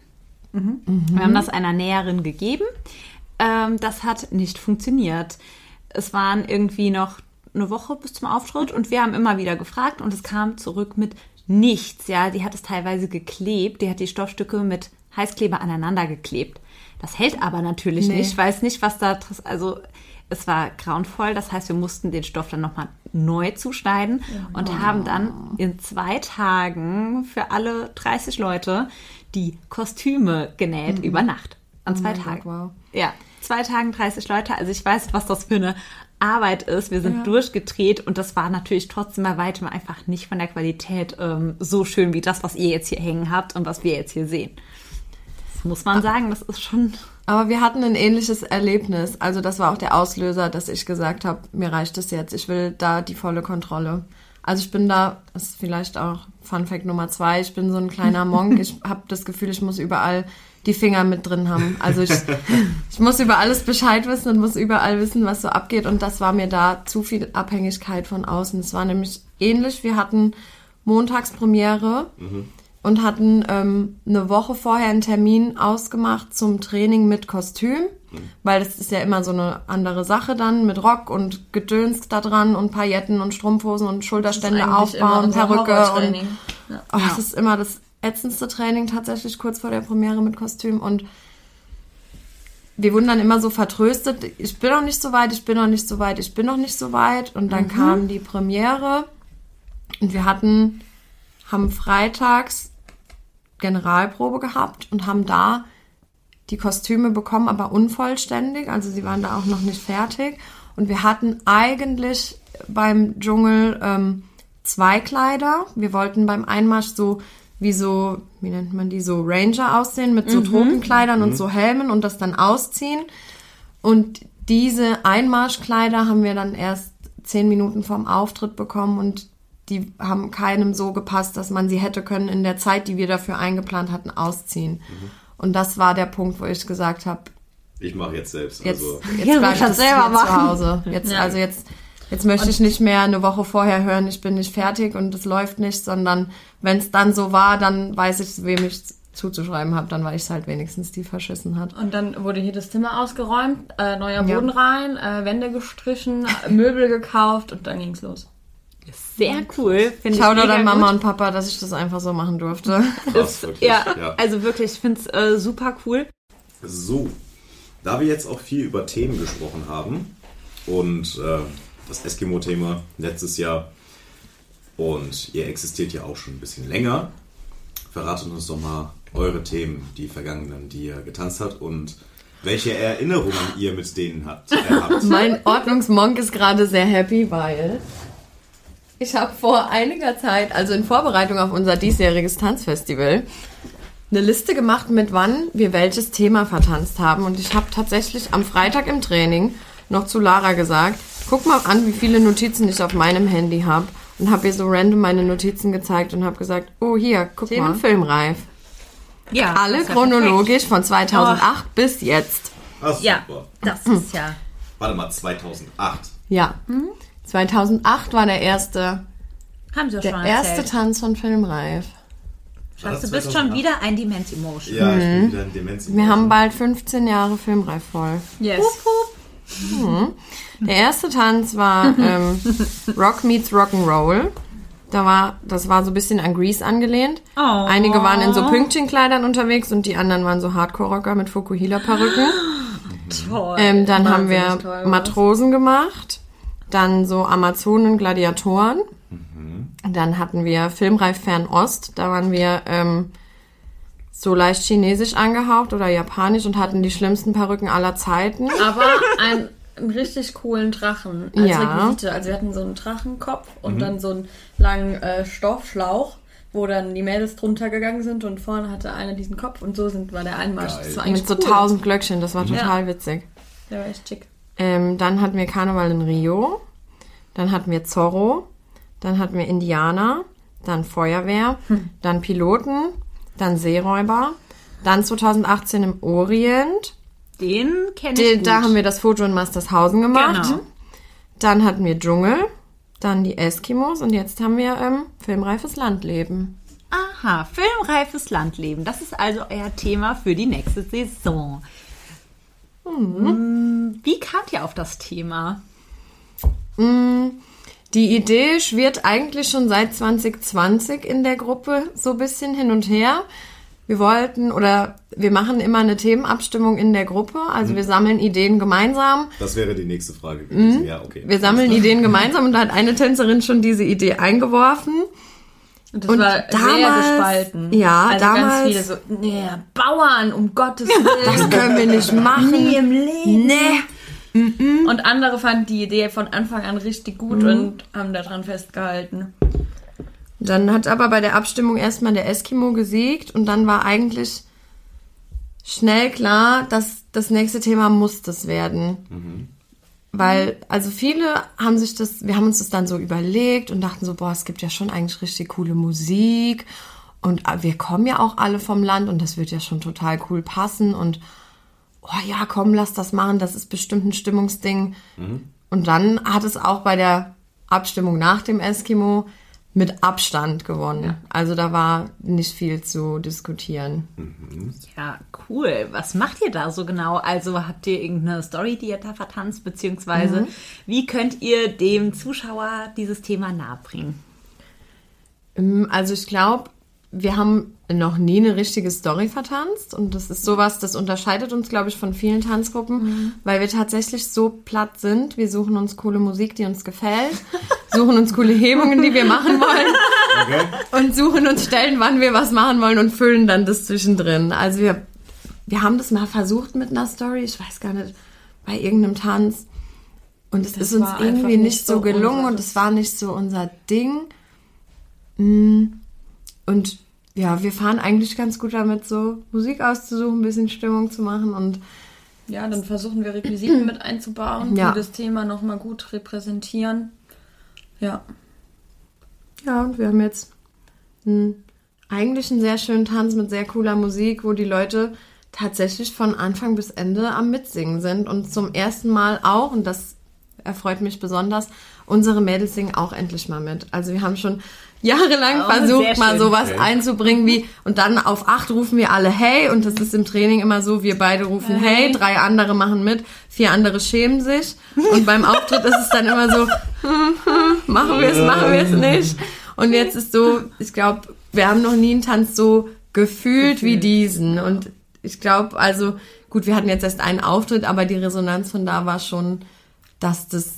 Wir haben das einer Näherin gegeben. Ähm, das hat nicht funktioniert. Es waren irgendwie noch eine Woche bis zum Auftritt und wir haben immer wieder gefragt und es kam zurück mit nichts. Ja, die hat es teilweise geklebt. Die hat die Stoffstücke mit Heißkleber aneinander geklebt. Das hält aber natürlich Nee. nicht. Ich weiß nicht, was da... Also es war grauenvoll. Das heißt, wir mussten den Stoff dann nochmal neu zuschneiden und haben dann in zwei Tagen für alle dreißig Leute die Kostüme genäht über Nacht. An zwei mein Tagen. Gott, wow. Ja, zwei Tagen dreißig Leute. Also ich weiß, was das für eine Arbeit ist. Wir sind durchgedreht und das war natürlich trotzdem bei weitem einfach nicht von der Qualität ähm, so schön wie das, was ihr jetzt hier hängen habt und was wir jetzt hier sehen. Das muss man sagen, das ist schon... Aber wir hatten ein ähnliches Erlebnis. Also das war auch der Auslöser, dass ich gesagt habe, mir reicht es jetzt. Ich will da die volle Kontrolle. Also ich bin da, das ist vielleicht auch Fun Fact Nummer zwei, ich bin so ein kleiner Monk. Ich habe das Gefühl, ich muss überall die Finger mit drin haben. Also ich, ich muss über alles Bescheid wissen und muss überall wissen, was so abgeht. Und das war mir da zu viel Abhängigkeit von außen. Es war nämlich ähnlich. Wir hatten Montagspremiere und hatten ähm, eine Woche vorher einen Termin ausgemacht zum Training mit Kostüm. Weil das ist ja immer so eine andere Sache dann mit Rock und Gedöns da dran und Pailletten und Strumpfhosen und Schulterstände aufbauen, Perücke und Ja. oh, das ist immer das ätzendste Training tatsächlich kurz vor der Premiere mit Kostüm und wir wurden dann immer so vertröstet, ich bin noch nicht so weit, ich bin noch nicht so weit, ich bin noch nicht so weit und dann kam die Premiere und wir hatten, haben freitags Generalprobe gehabt und haben da die Kostüme bekommen, aber unvollständig, also sie waren da auch noch nicht fertig und wir hatten eigentlich beim Dschungel ähm, zwei Kleider, wir wollten beim Einmarsch so wie so, wie nennt man die, so Ranger aussehen mit so Tropenkleidern und so Helmen und das dann ausziehen und diese Einmarschkleider haben wir dann erst zehn Minuten vorm Auftritt bekommen und die haben keinem so gepasst, dass man sie hätte können in der Zeit, die wir dafür eingeplant hatten, ausziehen. Und das war der Punkt, wo ich gesagt habe, Ich mache jetzt selbst. jetzt, Also, jetzt Ja, bleib muss ich das das selber hier zu machen. Hause. Jetzt, Ja. also jetzt, jetzt möchte ich nicht mehr eine Woche vorher hören, ich bin nicht fertig und es läuft nicht, sondern wenn es dann so war, dann weiß ich, wem ich zuzuschreiben habe, dann weiß ich es halt wenigstens, die verschissen hat. Und dann wurde hier das Zimmer ausgeräumt, äh, neuer Ja. Boden rein, äh, Wände gestrichen, Möbel gekauft und dann ging's los. Sehr cool. Finde ich Schau dir mega dann Mama gut. und Papa, dass ich das einfach so machen durfte. krass, wirklich. Ja, Ja. also wirklich, ich finde es äh, super cool. So, da wir jetzt auch viel über Themen gesprochen haben und äh, das Eskimo-Thema letztes Jahr und ihr existiert ja auch schon ein bisschen länger, verratet uns doch mal eure Themen, die vergangenen, die ihr getanzt habt und welche Erinnerungen ihr mit denen habt. Äh, habt. Mein Ordnungsmonk ist gerade sehr happy, weil ich habe vor einiger Zeit, also in Vorbereitung auf unser diesjähriges Tanzfestival, eine Liste gemacht, mit wann wir welches Thema vertanzt haben. Und ich habe tatsächlich am Freitag im Training noch zu Lara gesagt, guck mal an, wie viele Notizen ich auf meinem Handy habe. Und habe ihr so random meine Notizen gezeigt und habe gesagt, oh hier, guck Themen? mal, filmreif. Ja, Alle das ist ja chronologisch von zweitausendacht bis jetzt. Ach, Ja, super. das ist ja... Warte mal, zweitausendacht. Ja. zweitausendacht war der erste, Haben Sie ja der schon erste erzählt. Tanz von Filmreif. Schatz, du bist schon wieder ein Demenz Emotion. Ja, ich bin wieder ein Demenz Emotion. Wir haben bald fünfzehn Jahre filmreif voll. Yes. Mhm. Der erste Tanz war ähm, Rock meets Rock'n'Roll. Da war, das war so ein bisschen an Grease angelehnt. Oh. Einige waren in so Pünktchenkleidern unterwegs und die anderen waren so Hardcore-Rocker mit Fukuhila-Perücken. Toll. Ähm, dann haben wir Wahnsinnig toll, Matrosen gemacht, dann so Amazonen, Gladiatoren. Dann hatten wir Filmreif Fernost, da waren wir ähm, so leicht chinesisch angehaucht oder japanisch und hatten die schlimmsten Perücken aller Zeiten. Aber ein, einen richtig coolen Drachen als Ja. Requisite. Also wir hatten so einen Drachenkopf und dann so einen langen äh, Stoffschlauch, wo dann die Mädels drunter gegangen sind und vorne hatte einer diesen Kopf und so sind, war der Einmarsch. Geil. Das war eigentlich Mit so cool. tausend Glöckchen, das war total witzig. Der war echt schick. Ähm, dann hatten wir Karneval in Rio, dann hatten wir Zorro, dann hatten wir Indianer, dann Feuerwehr, dann Piloten, dann Seeräuber, dann zwanzig achtzehn im Orient. Den kenne Die, ich gut. da haben wir das Foto in Mastershausen gemacht. Genau. Dann hatten wir Dschungel, dann die Eskimos und jetzt haben wir ähm, filmreifes Landleben. Aha, filmreifes Landleben. Das ist also euer Thema für die nächste Saison. Mhm. Wie kamt ihr auf das Thema? Die Idee schwirrt eigentlich schon seit zwanzig zwanzig in der Gruppe so ein bisschen hin und her. Wir wollten oder wir machen immer eine Themenabstimmung in der Gruppe. Also wir sammeln Ideen gemeinsam. Das wäre die nächste Frage gewesen. Ja, okay. Wir sammeln Ideen gemeinsam und da hat eine Tänzerin schon diese Idee eingeworfen. Und das Und war sehr damals- gespalten. ja, also damals- ganz viele so, nee, Bauern, um Gottes Willen. Das können wir nicht machen. Nie im Leben. Nee. Und andere fanden die Idee von Anfang an richtig gut und haben daran festgehalten. Dann hat aber bei der Abstimmung erstmal der Eskimo gesiegt und dann war eigentlich schnell klar, dass das nächste Thema muss das werden. Weil, also viele haben sich das, wir haben uns das dann so überlegt und dachten so, boah, es gibt ja schon eigentlich richtig coole Musik und wir kommen ja auch alle vom Land und das wird ja schon total cool passen und oh ja, komm, lass das machen, das ist bestimmt ein Stimmungsding. Und dann hat es auch bei der Abstimmung nach dem Eskimo mit Abstand gewonnen. Also da war nicht viel zu diskutieren. Ja, cool. Was macht ihr da so genau? Also habt ihr irgendeine Story, die ihr da vertanzt, beziehungsweise wie könnt ihr dem Zuschauer dieses Thema nahebringen? Ähm, Also ich glaube, wir haben noch nie eine richtige Story vertanzt und das ist sowas, das unterscheidet uns, glaube ich, von vielen Tanzgruppen, weil wir tatsächlich so platt sind. Wir suchen uns coole Musik, die uns gefällt, suchen uns coole Hebungen, die wir machen wollen Okay. und suchen uns Stellen, wann wir was machen wollen und füllen dann das zwischendrin. Also wir, wir haben das mal versucht mit einer Story, ich weiß gar nicht, bei irgendeinem Tanz und es Das ist uns war irgendwie einfach nicht nicht so so gelungen und unseres. es war nicht so unser Ding. Mm. Und ja, wir fahren eigentlich ganz gut damit, so Musik auszusuchen, ein bisschen Stimmung zu machen und Ja, dann versuchen wir Requisiten mit einzubauen, Ja. die das Thema nochmal gut repräsentieren. Ja. ja, und wir haben jetzt einen, eigentlich einen sehr schönen Tanz mit sehr cooler Musik, wo die Leute tatsächlich von Anfang bis Ende am Mitsingen sind und zum ersten Mal auch, und das erfreut mich besonders, unsere Mädels singen auch endlich mal mit. Also wir haben schon jahrelang Oh, sehr versucht, mal schön. sowas Okay. einzubringen wie, und dann auf acht rufen wir alle hey, und das ist im Training immer so, wir beide rufen hey, drei andere machen mit, vier andere schämen sich, und beim Auftritt ist es dann immer so, machen wir es, machen wir es nicht. Und jetzt ist so, ich glaube, wir haben noch nie einen Tanz so gefühlt, wie diesen. Und ich glaube, also, gut, wir hatten jetzt erst einen Auftritt, aber die Resonanz von da war schon, dass das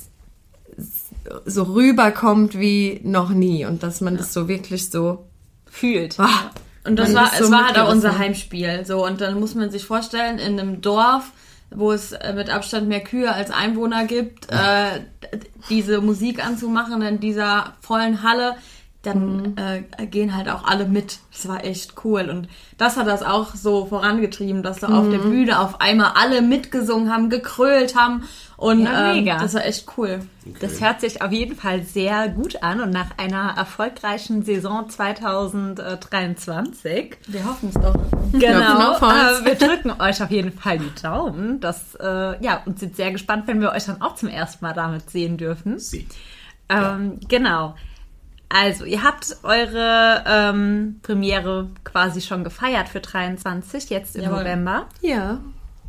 so rüberkommt wie noch nie und dass man das so wirklich so Fühlt. ah, Und das man war, ist so es war halt auch mitgerissen. unser Heimspiel. So, und dann muss man sich vorstellen, in einem Dorf, wo es äh, mit Abstand mehr Kühe als Einwohner gibt, äh, diese Musik anzumachen in dieser vollen Halle, dann äh, gehen halt auch alle mit. Das war echt cool. Und das hat das auch so vorangetrieben, dass da auf der Bühne auf einmal alle mitgesungen haben, gekrölt haben. Und Ja, ähm, mega. das war echt cool. Das hört sich auf jeden Fall sehr gut an und nach einer erfolgreichen Saison zwanzig dreiundzwanzig. Wir hoffen es doch. Genau, auf Holz. äh, wir drücken euch auf jeden Fall die Daumen. Das, äh, ja, und sind sehr gespannt, wenn wir euch dann auch zum ersten Mal damit sehen dürfen. Sie. Ähm, genau. Also, ihr habt eure ähm, Premiere quasi schon gefeiert für dreiundzwanzig, jetzt im Jawohl. November. Ja.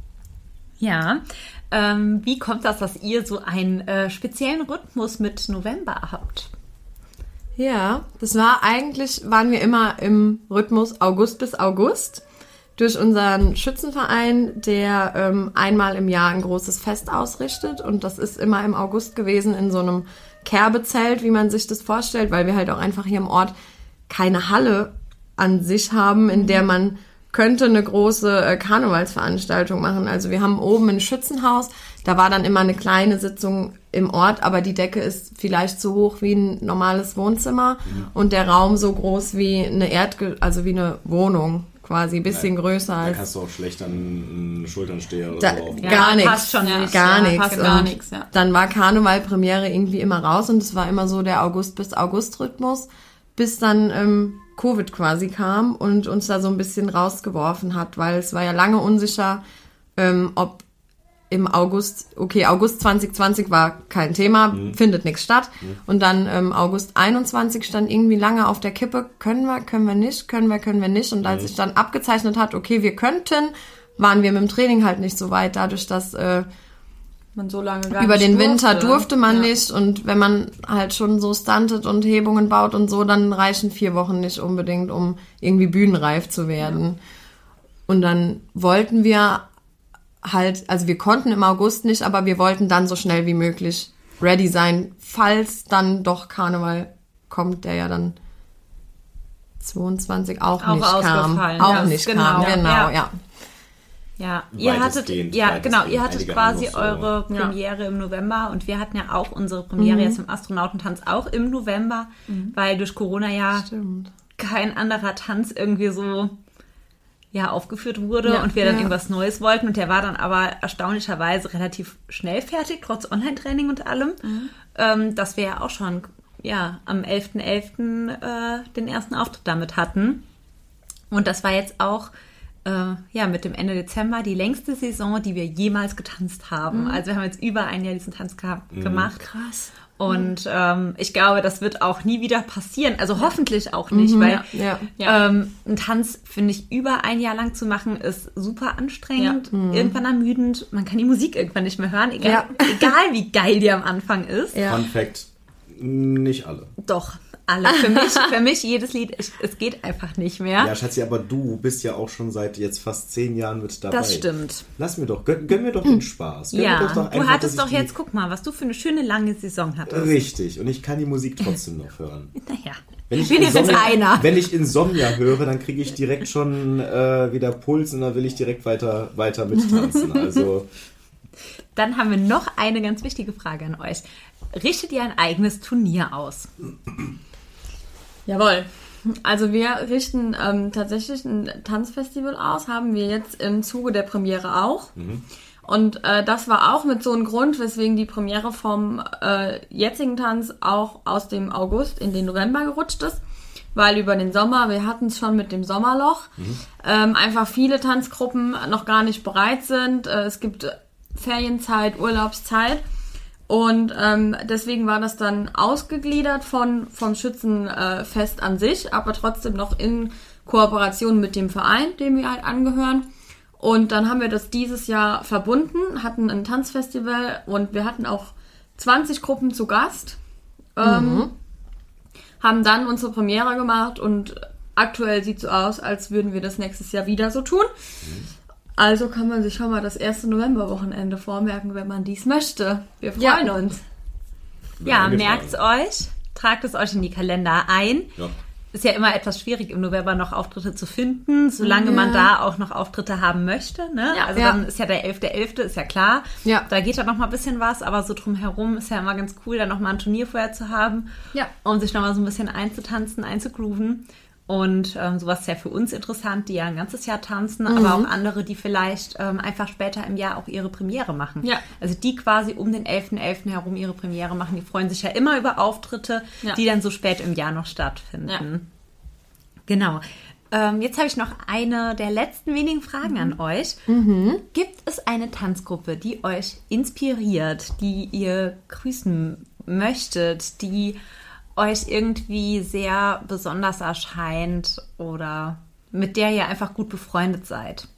Ja. Ähm, wie kommt das, dass ihr so einen äh, speziellen Rhythmus mit November habt? Ja, das war eigentlich, waren wir immer im Rhythmus August bis August. Durch unseren Schützenverein, der ähm, einmal im Jahr ein großes Fest ausrichtet. Und das ist immer im August gewesen in so einem Kerbezelt, wie man sich das vorstellt, weil wir halt auch einfach hier im Ort keine Halle an sich haben, in der man könnte eine große äh, Karnevalsveranstaltung machen. Also wir haben oben ein Schützenhaus, da war dann immer eine kleine Sitzung im Ort, aber die Decke ist vielleicht so hoch wie ein normales Wohnzimmer mhm. und der Raum so groß wie eine Erdge- also wie eine Wohnung. Quasi ein bisschen Nein, größer da als... kannst du auch schlecht an einen Schulternsteher oder Da, so aufbauen. Ja, gar nichts. passt schon Ja, nicht. Gar ja, nichts. passt gar Und nichts, ja. Dann war Karneval-Premiere irgendwie immer raus und es war immer so der August bis August-Rhythmus, bis dann ähm, Covid quasi kam und uns da so ein bisschen rausgeworfen hat, weil es war ja lange unsicher, ähm, ob im August, okay, August zwanzig zwanzig war kein Thema, mhm. findet nichts statt. Mhm. Und dann ähm, August einundzwanzig stand irgendwie lange auf der Kippe, können wir, können wir nicht, können wir, können wir nicht. Und als mhm. sich dann abgezeichnet hat, okay, wir könnten, waren wir mit dem Training halt nicht so weit, dadurch, dass äh, Man so lange gar über nicht den durfte. Winter durfte man Ja. nicht. Und wenn man halt schon so stuntet und Hebungen baut und so, dann reichen vier Wochen nicht unbedingt, um irgendwie bühnenreif zu werden. Ja. Und dann wollten wir halt, also wir konnten im August nicht, aber wir wollten dann so schnell wie möglich ready sein, falls dann doch Karneval kommt, der ja dann zweiundzwanzig auch, Auch nicht kam. ausgefallen, Auch ja, nicht genau, kam, ja. genau, Ja. ja. Ja, ihr hattet, Weitestgehend, ja, weitestgehend. genau, ihr hattet Einige quasi haben noch so- eure Ja. Premiere im November und wir hatten ja auch unsere Premiere jetzt im Astronautentanz auch im November, weil durch Corona ja Stimmt. kein anderer Tanz irgendwie so ja aufgeführt wurde Ja, und wir dann ja. irgendwas Neues wollten und der war dann aber erstaunlicherweise relativ schnell fertig, trotz Online-Training und allem, ähm, dass wir ja auch schon ja am elften elften äh, den ersten Auftritt damit hatten und das war jetzt auch äh, ja mit dem Ende Dezember die längste Saison, die wir jemals getanzt haben. Mhm. Also wir haben jetzt über ein Jahr diesen Tanz gehabt, Mhm. gemacht. Krass. Und ähm, ich glaube, das wird auch nie wieder passieren. Also hoffentlich auch nicht, Mhm, weil ja, ja. Ähm, ein Tanz, finde ich, über ein Jahr lang zu machen, ist super anstrengend, Ja. Mhm. irgendwann ermüdend. Man kann die Musik irgendwann nicht mehr hören, egal, Ja. egal wie geil die am Anfang ist. Ja. Fun Fact, nicht alle. Doch, alle. Für mich, für mich jedes Lied, ich, es geht einfach nicht mehr. Ja, Schatzi, aber du bist ja auch schon seit jetzt fast zehn Jahren mit dabei. Das stimmt. Lass mir doch, gönn, gönn mir doch den Spaß. Gönn mir Ja, doch doch du einfach, dass hattest ich doch die- jetzt, guck mal, was du für eine schöne lange Saison hattest. Richtig, und ich kann die Musik trotzdem noch hören. Naja, Wenn ich, wenigstens Insomnia, einer. wenn ich Insomnia höre, dann kriege ich direkt schon äh, wieder Puls und dann will ich direkt weiter, weiter mittanzen. Also Dann haben wir noch eine ganz wichtige Frage an euch. Richtet ihr ein eigenes Turnier aus? Jawohl. Also wir richten ähm, tatsächlich ein Tanzfestival aus, haben wir jetzt im Zuge der Premiere auch. Mhm. Und äh, das war auch mit so einem Grund, weswegen die Premiere vom äh, jetzigen Tanz auch aus dem August in den November gerutscht ist. Weil über den Sommer, wir hatten es schon mit dem Sommerloch, Mhm. ähm, einfach viele Tanzgruppen noch gar nicht bereit sind. Äh, es gibt Ferienzeit, Urlaubszeit. Und ähm, deswegen war das dann ausgegliedert von vom Schützenfest äh, an sich, aber trotzdem noch in Kooperation mit dem Verein, dem wir halt angehören. Und dann haben wir das dieses Jahr verbunden, hatten ein Tanzfestival und wir hatten auch zwanzig Gruppen zu Gast. Ähm, haben dann unsere Premiere gemacht und aktuell sieht es so aus, als würden wir das nächstes Jahr wieder so tun. Also kann man sich schon mal das erste Novemberwochenende vormerken, wenn man dies möchte. Wir freuen Ja. uns. Ja, eingetragen. merkt's euch, tragt es euch in die Kalender ein. ja. Ist ja immer etwas schwierig, im November noch Auftritte zu finden, solange Ja. man da auch noch Auftritte haben möchte. Ne? Ja. Also Ja. dann ist ja der elfte elfte, ist ja klar. Ja. Da geht ja noch mal ein bisschen was, aber so drumherum ist ja immer ganz cool, dann noch mal ein Turnier vorher zu haben, Ja. um sich noch mal so ein bisschen einzutanzen, einzugrooven. Und ähm, sowas ist ja für uns interessant, die ja ein ganzes Jahr tanzen, aber auch andere, die vielleicht ähm, einfach später im Jahr auch ihre Premiere machen. Ja. Also die quasi um den elften elften herum ihre Premiere machen. Die freuen sich ja immer über Auftritte, Ja. die dann so spät im Jahr noch stattfinden. Ja. Genau. Ähm, jetzt habe ich noch eine der letzten wenigen Fragen an euch. Gibt es eine Tanzgruppe, die euch inspiriert, die ihr grüßen möchtet, die euch irgendwie sehr besonders erscheint oder mit der ihr einfach gut befreundet seid?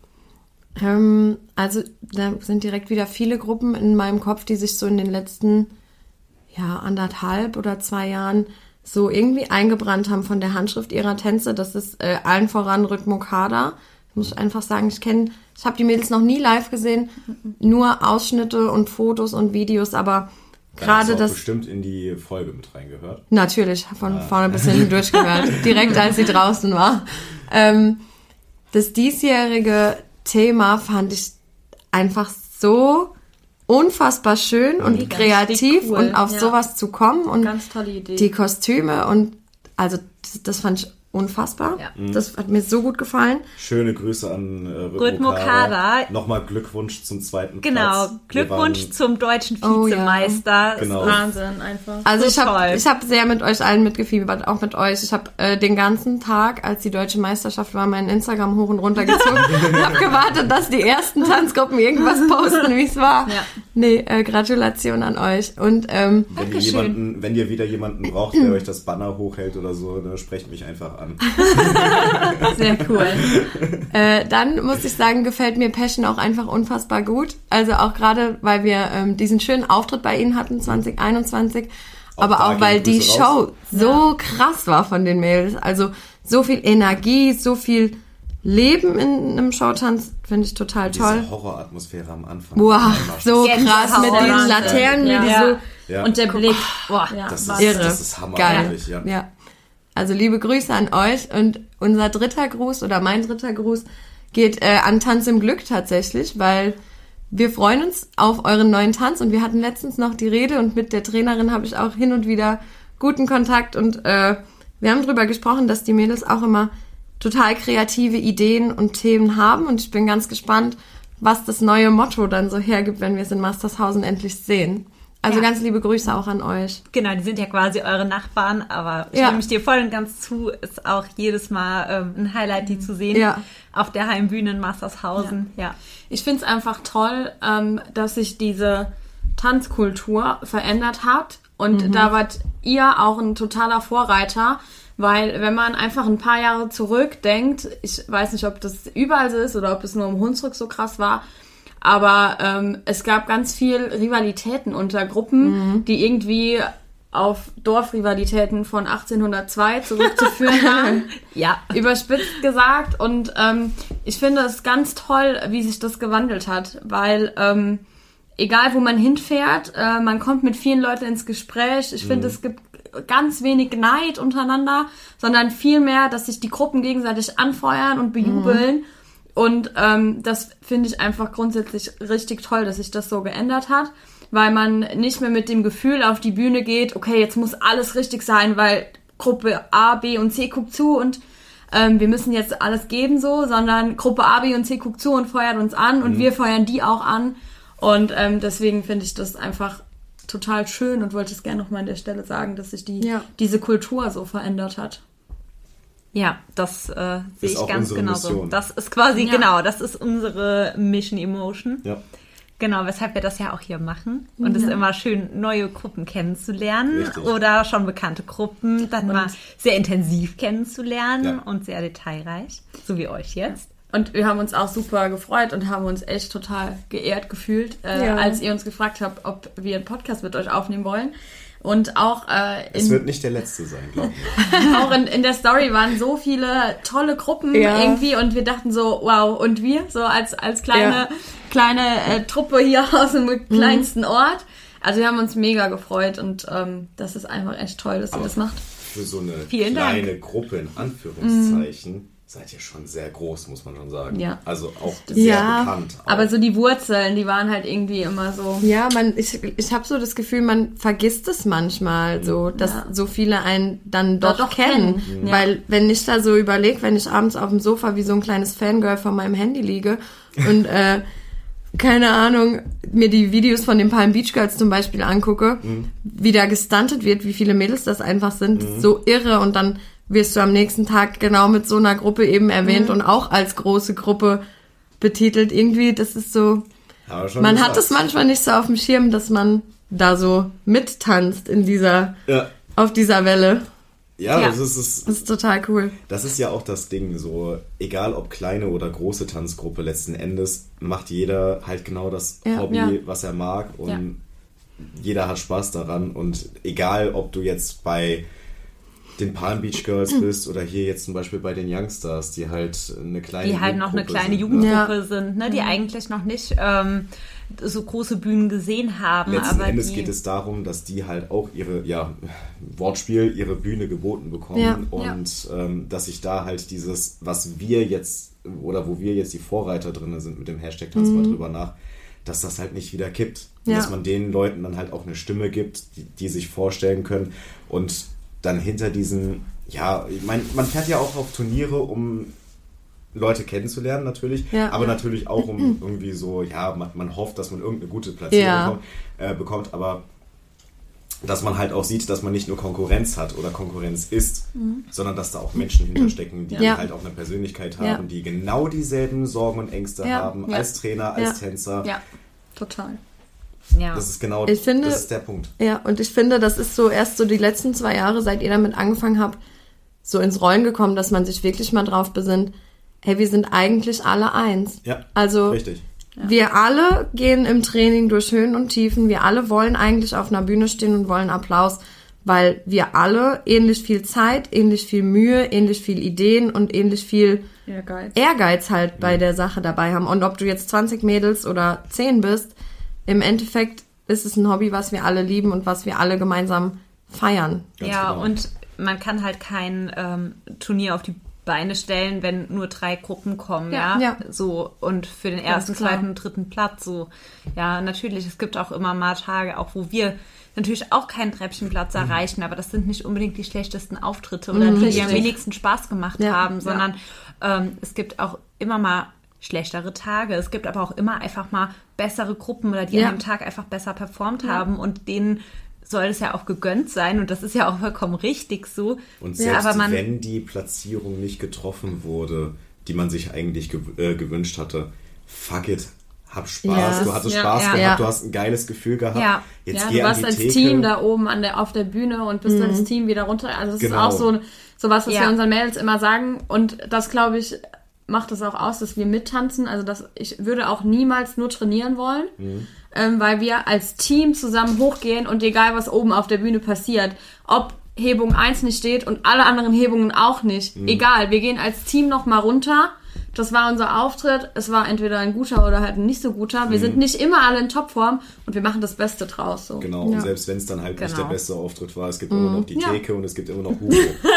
Ähm, also da sind direkt wieder viele Gruppen in meinem Kopf, die sich so in den letzten ja, anderthalb oder zwei Jahren so irgendwie eingebrannt haben von der Handschrift ihrer Tänze. Das ist äh, allen voran Rhythmokada. Ich muss einfach sagen, ich kenne, ich habe die Mädels noch nie live gesehen, nur Ausschnitte und Fotos und Videos, aber gerade das... bestimmt in die Folge mit reingehört. Natürlich, von ah. vorne bis hinten durchgehört, direkt als sie draußen war. Ähm, das diesjährige Thema fand ich einfach so unfassbar schön und Mega kreativ cool. und auf ja. sowas zu kommen und ganz tolle Idee. Die Kostüme und also das, das fand ich unfassbar. Ja. Das hat mir so gut gefallen. Schöne Grüße an äh, Rhythmokada. Nochmal Glückwunsch zum zweiten genau, Platz. Genau, Glückwunsch waren, zum deutschen Vizemeister. Oh, ja. Genau. Wahnsinn einfach. Also so ich habe ich hab sehr mit euch allen mitgefiebert, auch mit euch. Ich habe äh, den ganzen Tag, als die deutsche Meisterschaft war, meinen Instagram hoch und runter gezogen und habe gewartet, dass die ersten Tanzgruppen irgendwas posten, wie es war. Ja. Nee, äh, Gratulation an euch. Und ähm, wenn, ihr jemanden, wenn ihr wieder jemanden braucht, der euch das Banner hochhält oder so, dann sprecht mich einfach an. Sehr cool. äh, dann muss ich sagen, gefällt mir Passion auch einfach unfassbar gut. Also auch gerade, weil wir ähm, diesen schönen Auftritt bei ihnen hatten zwanzig einundzwanzig, auch aber auch weil die Show raus. so ja. krass war von den Mädels. Also so viel Energie, so viel Leben in einem Showtanz, finde ich total toll. Diese Horroratmosphäre am Anfang. Boah, so krass Gänsehaut. mit diesen Laternen, ja. die Ja. so... Ja. Und der Blick, boah, ja. das, ist, irre. das ist Hammer. Geil. Ehrlich, ja. ja. Also liebe Grüße an euch und unser dritter Gruß oder mein dritter Gruß geht äh, an Tanz im Glück tatsächlich, weil wir freuen uns auf euren neuen Tanz und wir hatten letztens noch die Rede und mit der Trainerin habe ich auch hin und wieder guten Kontakt und äh, wir haben drüber gesprochen, dass die Mädels auch immer total kreative Ideen und Themen haben und ich bin ganz gespannt, was das neue Motto dann so hergibt, wenn wir es in Mastershausen endlich sehen. Also ja. ganz liebe Grüße auch an euch. Genau, die sind ja quasi eure Nachbarn, aber ich ja. stimme ich dir voll und ganz zu, ist auch jedes Mal ähm, ein Highlight, die zu sehen ja. auf der Heimbühne in Mastershausen. Ja. Ja. Ich finde es einfach toll, ähm, dass sich diese Tanzkultur verändert hat und mhm. da wart ihr auch ein totaler Vorreiter, weil wenn man einfach ein paar Jahre zurückdenkt, ich weiß nicht, ob das überall so ist oder ob es nur im Hunsrück so krass war, aber ähm, es gab ganz viel Rivalitäten unter Gruppen, mhm. die irgendwie auf Dorfrivalitäten von achtzehnhundertzwei zurückzuführen waren. Ja. Überspitzt gesagt. Und ähm, ich finde es ganz toll, wie sich das gewandelt hat, weil ähm, egal, wo man hinfährt, äh, man kommt mit vielen Leuten ins Gespräch. Ich finde, mhm. es gibt ganz wenig Neid untereinander, sondern vielmehr, dass sich die Gruppen gegenseitig anfeuern und bejubeln. Mhm. Und ähm, das finde ich einfach grundsätzlich richtig toll, dass sich das so geändert hat, weil man nicht mehr mit dem Gefühl auf die Bühne geht, okay, jetzt muss alles richtig sein, weil Gruppe A, B und C guckt zu und ähm, wir müssen jetzt alles geben so, sondern Gruppe A, B und C guckt zu und feuert uns an und mhm. wir feuern die auch an. Und ähm, deswegen finde ich das einfach total schön und wollte es gerne nochmal an der Stelle sagen, dass sich die ja. diese Kultur so verändert hat. Ja, das äh, sehe ich auch ganz genauso. Mission. Das ist quasi, ja. genau, das ist unsere Mission Emotion. Ja. Genau, weshalb wir das ja auch hier machen. Und es ja. ist immer schön, neue Gruppen kennenzulernen. Richtig. Oder schon bekannte Gruppen dann und mal sehr intensiv kennenzulernen ja. und sehr detailreich, so wie euch jetzt. Und wir haben uns auch super gefreut und haben uns echt total geehrt gefühlt, äh, ja. als ihr uns gefragt habt, ob wir einen Podcast mit euch aufnehmen wollen. Und auch äh, in, es wird nicht der letzte sein, glaube ich. auch in, in der Story waren so viele tolle Gruppen ja. irgendwie und wir dachten so, wow, und wir? So als, als kleine, ja. kleine äh, Truppe hier aus dem kleinsten mhm. Ort. Also wir haben uns mega gefreut und ähm, das ist einfach echt toll, dass ihr das macht. Für so eine Vielen kleine Dank. Gruppe in Anführungszeichen mhm. seid ihr schon sehr groß, muss man schon sagen. Ja. Also auch sehr ja. bekannt. Auch. Aber so die Wurzeln, die waren halt irgendwie immer so... Ja, man, ich, ich habe so das Gefühl, man vergisst es manchmal so, dass ja. so viele einen dann doch, doch kennen. kennen. Mhm. Weil wenn ich da so überlege, wenn ich abends auf dem Sofa wie so ein kleines Fangirl vor meinem Handy liege und äh, keine Ahnung, mir die Videos von den Palm Beach Girls zum Beispiel angucke, mhm. wie da gestuntet wird, wie viele Mädels das einfach sind, mhm. so irre und dann wirst du am nächsten Tag genau mit so einer Gruppe eben erwähnt mhm. und auch als große Gruppe betitelt. Irgendwie, das ist so, man gesagt. hat es manchmal nicht so auf dem Schirm, dass man da so mittanzt in dieser ja. auf dieser Welle. Ja, Ja. das ist es. Das ist total cool. Das ist ja auch das Ding, so egal ob kleine oder große Tanzgruppe, letzten Endes macht jeder halt genau das Ja, Hobby, ja. was er mag und Ja. jeder hat Spaß daran und egal ob du jetzt bei den Palm Beach Girls bist oder hier jetzt zum Beispiel bei den Youngstars, die halt eine kleine Die halt noch eine Jugendgruppe kleine sind, Jugendgruppe Ja. sind, ne? die eigentlich noch nicht ähm, so große Bühnen gesehen haben. Letzten aber Endes die, geht es darum, dass die halt auch ihre, ja, Wortspiel, ihre Bühne geboten bekommen Ja. und ähm, dass sich da halt dieses, was wir jetzt, oder wo wir jetzt die Vorreiter drin sind mit dem Hashtag Tanz mal drüber nach, dass das halt nicht wieder kippt. Und Ja. dass man den Leuten dann halt auch eine Stimme gibt, die, die sich vorstellen können und dann hinter diesen, ja, ich meine, man fährt ja auch auf Turniere, um Leute kennenzulernen natürlich, Ja. aber natürlich auch um irgendwie so, ja, man, man hofft, dass man irgendeine gute Platzierung Ja. bekommt, äh, bekommt, aber dass man halt auch sieht, dass man nicht nur Konkurrenz hat oder Konkurrenz ist, sondern dass da auch Menschen hinterstecken, die Ja. halt auch eine Persönlichkeit haben, Ja. die genau dieselben Sorgen und Ängste Ja. haben, Ja. als Trainer, als Ja. Tänzer. Ja, total. ja. Das ist genau Ich finde- das ist der Punkt. Ja, und ich finde, das ist so erst so die letzten zwei Jahre, seit ihr damit angefangen habt, so ins Rollen gekommen, dass man sich wirklich mal drauf besinnt, hey, wir sind eigentlich alle eins. Ja, Also richtig. wir alle gehen im Training durch Höhen und Tiefen. Wir alle wollen eigentlich auf einer Bühne stehen und wollen Applaus, weil wir alle ähnlich viel Zeit, ähnlich viel Mühe, ähnlich viel Ideen und ähnlich viel Ehrgeiz. Ehrgeiz halt bei der Sache dabei haben. Und ob du jetzt zwanzig Mädels oder zehn bist, im Endeffekt ist es ein Hobby, was wir alle lieben und was wir alle gemeinsam feiern. Ganz ja, genau. und man kann halt kein ähm, Turnier auf die Beine stellen, wenn nur drei Gruppen kommen, ja. Ja, ja. So, und für den ersten, klar. zweiten und dritten Platz, so. Ja, natürlich, es gibt auch immer mal Tage, auch wo wir natürlich auch keinen Treppchenplatz Mhm. erreichen, aber das sind nicht unbedingt die schlechtesten Auftritte oder die, die am wenigsten Spaß gemacht Ja, haben, ja. sondern ähm, es gibt auch immer mal schlechtere Tage. Es gibt aber auch immer einfach mal bessere Gruppen oder die Ja. an dem Tag einfach besser performt haben und denen soll es ja auch gegönnt sein und das ist ja auch vollkommen richtig so. Und Ja, selbst aber man, wenn die Platzierung nicht getroffen wurde, die man sich eigentlich gew äh, gewünscht hatte, fuck it, hab Spaß, Ja. du hattest Ja, Spaß ja. gehabt, Ja. du hast ein geiles Gefühl gehabt, Ja. jetzt Ja, geh du an warst die als Theke. Team da oben an der, auf der Bühne und bist als Team wieder runter. Also das Genau. ist auch so, so was, was Ja. wir unseren Mädels immer sagen. Und das, glaube ich, macht es auch aus, dass wir mittanzen. Also das, ich würde auch niemals nur trainieren wollen, ähm, weil wir als Team zusammen hochgehen und egal, was oben auf der Bühne passiert, ob Hebung eins nicht steht und alle anderen Hebungen auch nicht, egal, wir gehen als Team nochmal runter. Das war unser Auftritt. Es war entweder ein guter oder halt ein nicht so guter. Wir sind nicht immer alle in Topform und wir machen das Beste draus. So. Genau, und selbst wenn es dann halt nicht Genau. der beste Auftritt war, es gibt immer noch die Ja. Theke und es gibt immer noch Hugo.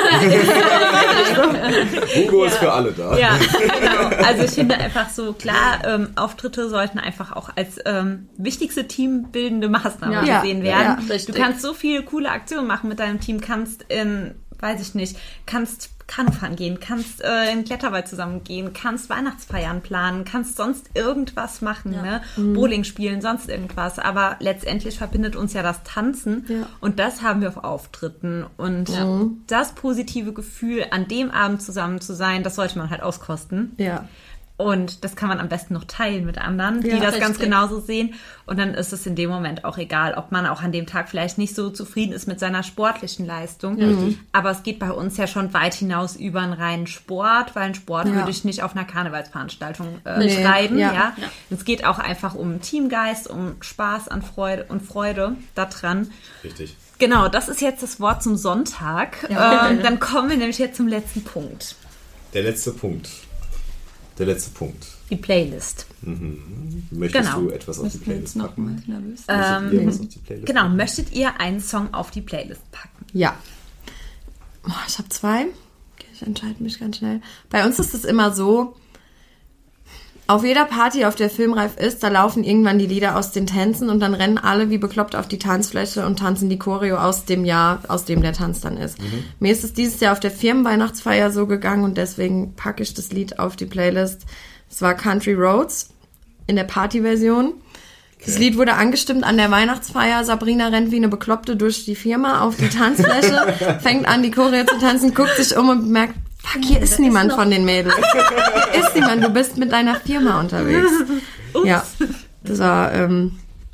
Hugo ist für alle da. ja, genau. Also ich finde einfach so, klar, ähm, Auftritte sollten einfach auch als ähm, wichtigste teambildende Maßnahme Ja. gesehen Ja, werden. ja, Du kannst so viele coole Aktionen machen mit deinem Team, kannst in, weiß ich nicht, kannst Kanufahren gehen, kannst äh, in Kletterwald zusammen gehen, kannst Weihnachtsfeiern planen, kannst sonst irgendwas machen, ne? Bowling spielen, sonst irgendwas. Aber letztendlich verbindet uns ja das Tanzen Ja. und das haben wir auf Auftritten. Und das positive Gefühl, an dem Abend zusammen zu sein, das sollte man halt auskosten. Ja. Und das kann man am besten noch teilen mit anderen, die Ja, das ganz richtig. genauso sehen. Und dann ist es in dem Moment auch egal, ob man auch an dem Tag vielleicht nicht so zufrieden ist mit seiner sportlichen Leistung. Aber es geht bei uns ja schon weit hinaus über einen reinen Sport, weil einen Sport Ja. würde ich nicht auf einer Karnevalsveranstaltung äh, Nee, schreiben. ja. Ja. Es geht auch einfach um Teamgeist, um Spaß an Freude und Freude daran. Richtig. Genau, das ist jetzt das Wort zum Sonntag. Ähm, dann kommen wir nämlich jetzt zum letzten Punkt. Der letzte Punkt. Der letzte Punkt. Die Playlist. Möchtest Genau. du etwas auf die Playlist noch packen? mal nervös. Möchtet ihr was auf die Playlist Genau, packen? möchtet ihr einen Song auf die Playlist packen? Ja. Oh, ich habe zwei. Okay, ich entscheide mich ganz schnell. Bei uns ist es immer so, auf jeder Party, auf der Filmreif ist, da laufen irgendwann die Lieder aus den Tänzen und dann rennen alle wie bekloppt auf die Tanzfläche und tanzen die Choreo aus dem Jahr, aus dem der Tanz dann ist. Mir ist es dieses Jahr auf der Firmenweihnachtsfeier so gegangen und deswegen packe ich das Lied auf die Playlist. Es war Country Roads in der Partyversion. Das Lied wurde angestimmt an der Weihnachtsfeier. Sabrina rennt wie eine Bekloppte durch die Firma auf die Tanzfläche, fängt an, die Choreo zu tanzen, guckt sich um und merkt, fuck, hier ist niemand von den Mädels. Hier ist niemand, du bist mit deiner Firma unterwegs. Ja, das war ähm,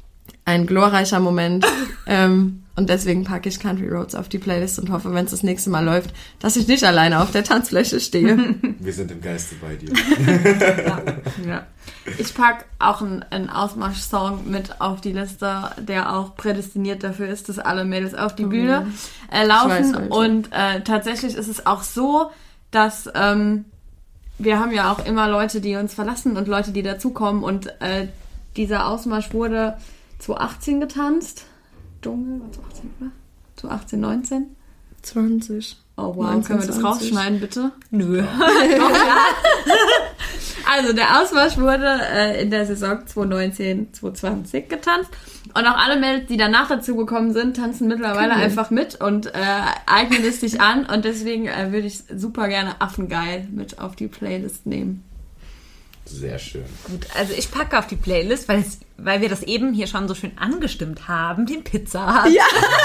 ein glorreicher Moment. ähm, und deswegen packe ich Country Roads auf die Playlist und hoffe, wenn es das nächste Mal läuft, dass ich nicht alleine auf der Tanzfläche stehe. Wir sind im Geiste bei dir. Ja. Ja. Ich packe auch einen, einen Ausmarsch-Song mit auf die Liste, der auch prädestiniert dafür ist, dass alle Mädels auf die Bühne äh, laufen. weiß, Und äh, tatsächlich ist es auch so, dass ähm, wir haben ja auch immer Leute, die uns verlassen und Leute, die dazukommen. Und äh, dieser Ausmarsch wurde zweitausendachtzehn getanzt. Dunkel, zweitausendachtzehn, oder? zweitausendachtzehn, neunzehn? zwanzig. Oh wow, neunzehn, können wir das zwanzig. rausschneiden, bitte? Nö. Also der Ausmarsch wurde äh, in der Saison zweitausendneunzehn zweitausendzwanzig getanzt. Und auch alle Mädels, die danach dazu gekommen sind, tanzen mittlerweile Cool. einfach mit und äh, eignen es sich an. Und deswegen äh, würde ich super gerne Affengeil mit auf die Playlist nehmen. Sehr schön. Gut, also ich packe auf die Playlist, weil, es, weil wir das eben hier schon so schön angestimmt haben, den Pizza Hut. Ja.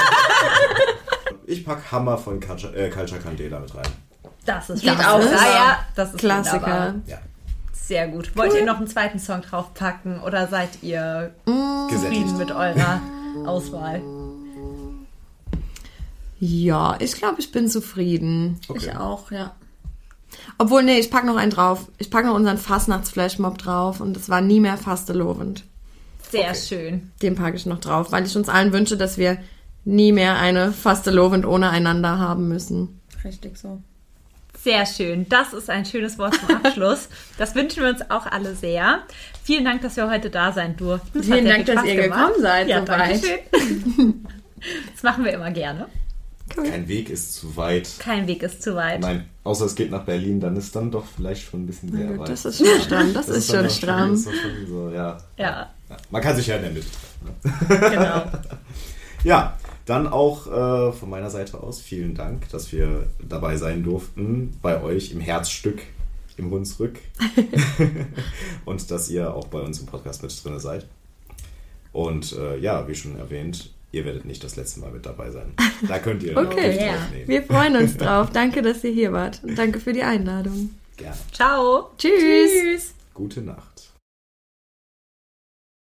Ich pack Hammer von Culture, äh, Culture Candela mit rein. Das ist Geht das auch. ist, ja, ja, das ist Klassiker. wunderbar. Ja. Sehr gut. Wollt ihr noch einen zweiten Song draufpacken oder seid ihr zufrieden Gesättigt. mit eurer Auswahl? Ja, ich glaube, ich bin zufrieden. Okay. Ich auch, ja. Obwohl, nee, ich pack noch einen drauf. Ich pack noch unseren Fastnachtsflashmob drauf und es war nie mehr fastelovend. Sehr Okay. schön. Den packe ich noch drauf, weil ich uns allen wünsche, dass wir nie mehr eine fastelovend ohne einander haben müssen. Richtig so. Sehr schön. Das ist ein schönes Wort zum Abschluss. Das wünschen wir uns auch alle sehr. Vielen Dank, dass wir heute da sein durften. Es hat Vielen sehr Dank, viel dass Spaß ihr gemacht. gekommen seid Ja, so danke weit. schön. Das machen wir immer gerne. Kein Weg ist zu weit. Kein Weg ist zu weit. Nein, außer es geht nach Berlin, dann ist dann doch vielleicht schon ein bisschen sehr Gut, weit. das ist schon stramm, das, ist dann schon doch stramm. ist doch schon so, ja. Ja, Ja. Man kann sich ja in der Mitte treffen. genau. Ja, dann auch äh, von meiner Seite aus vielen Dank, dass wir dabei sein durften bei euch im Herzstück im Hunsrück und dass ihr auch bei uns im Podcast mit drin seid. Und äh, ja, wie schon erwähnt, ihr werdet nicht das letzte Mal mit dabei sein. Da könnt ihr Okay. Gift Ja. aufnehmen. Wir freuen uns drauf. Danke, dass ihr hier wart. Und danke für die Einladung. Gerne. Ciao. Tschüss. Gute Nacht.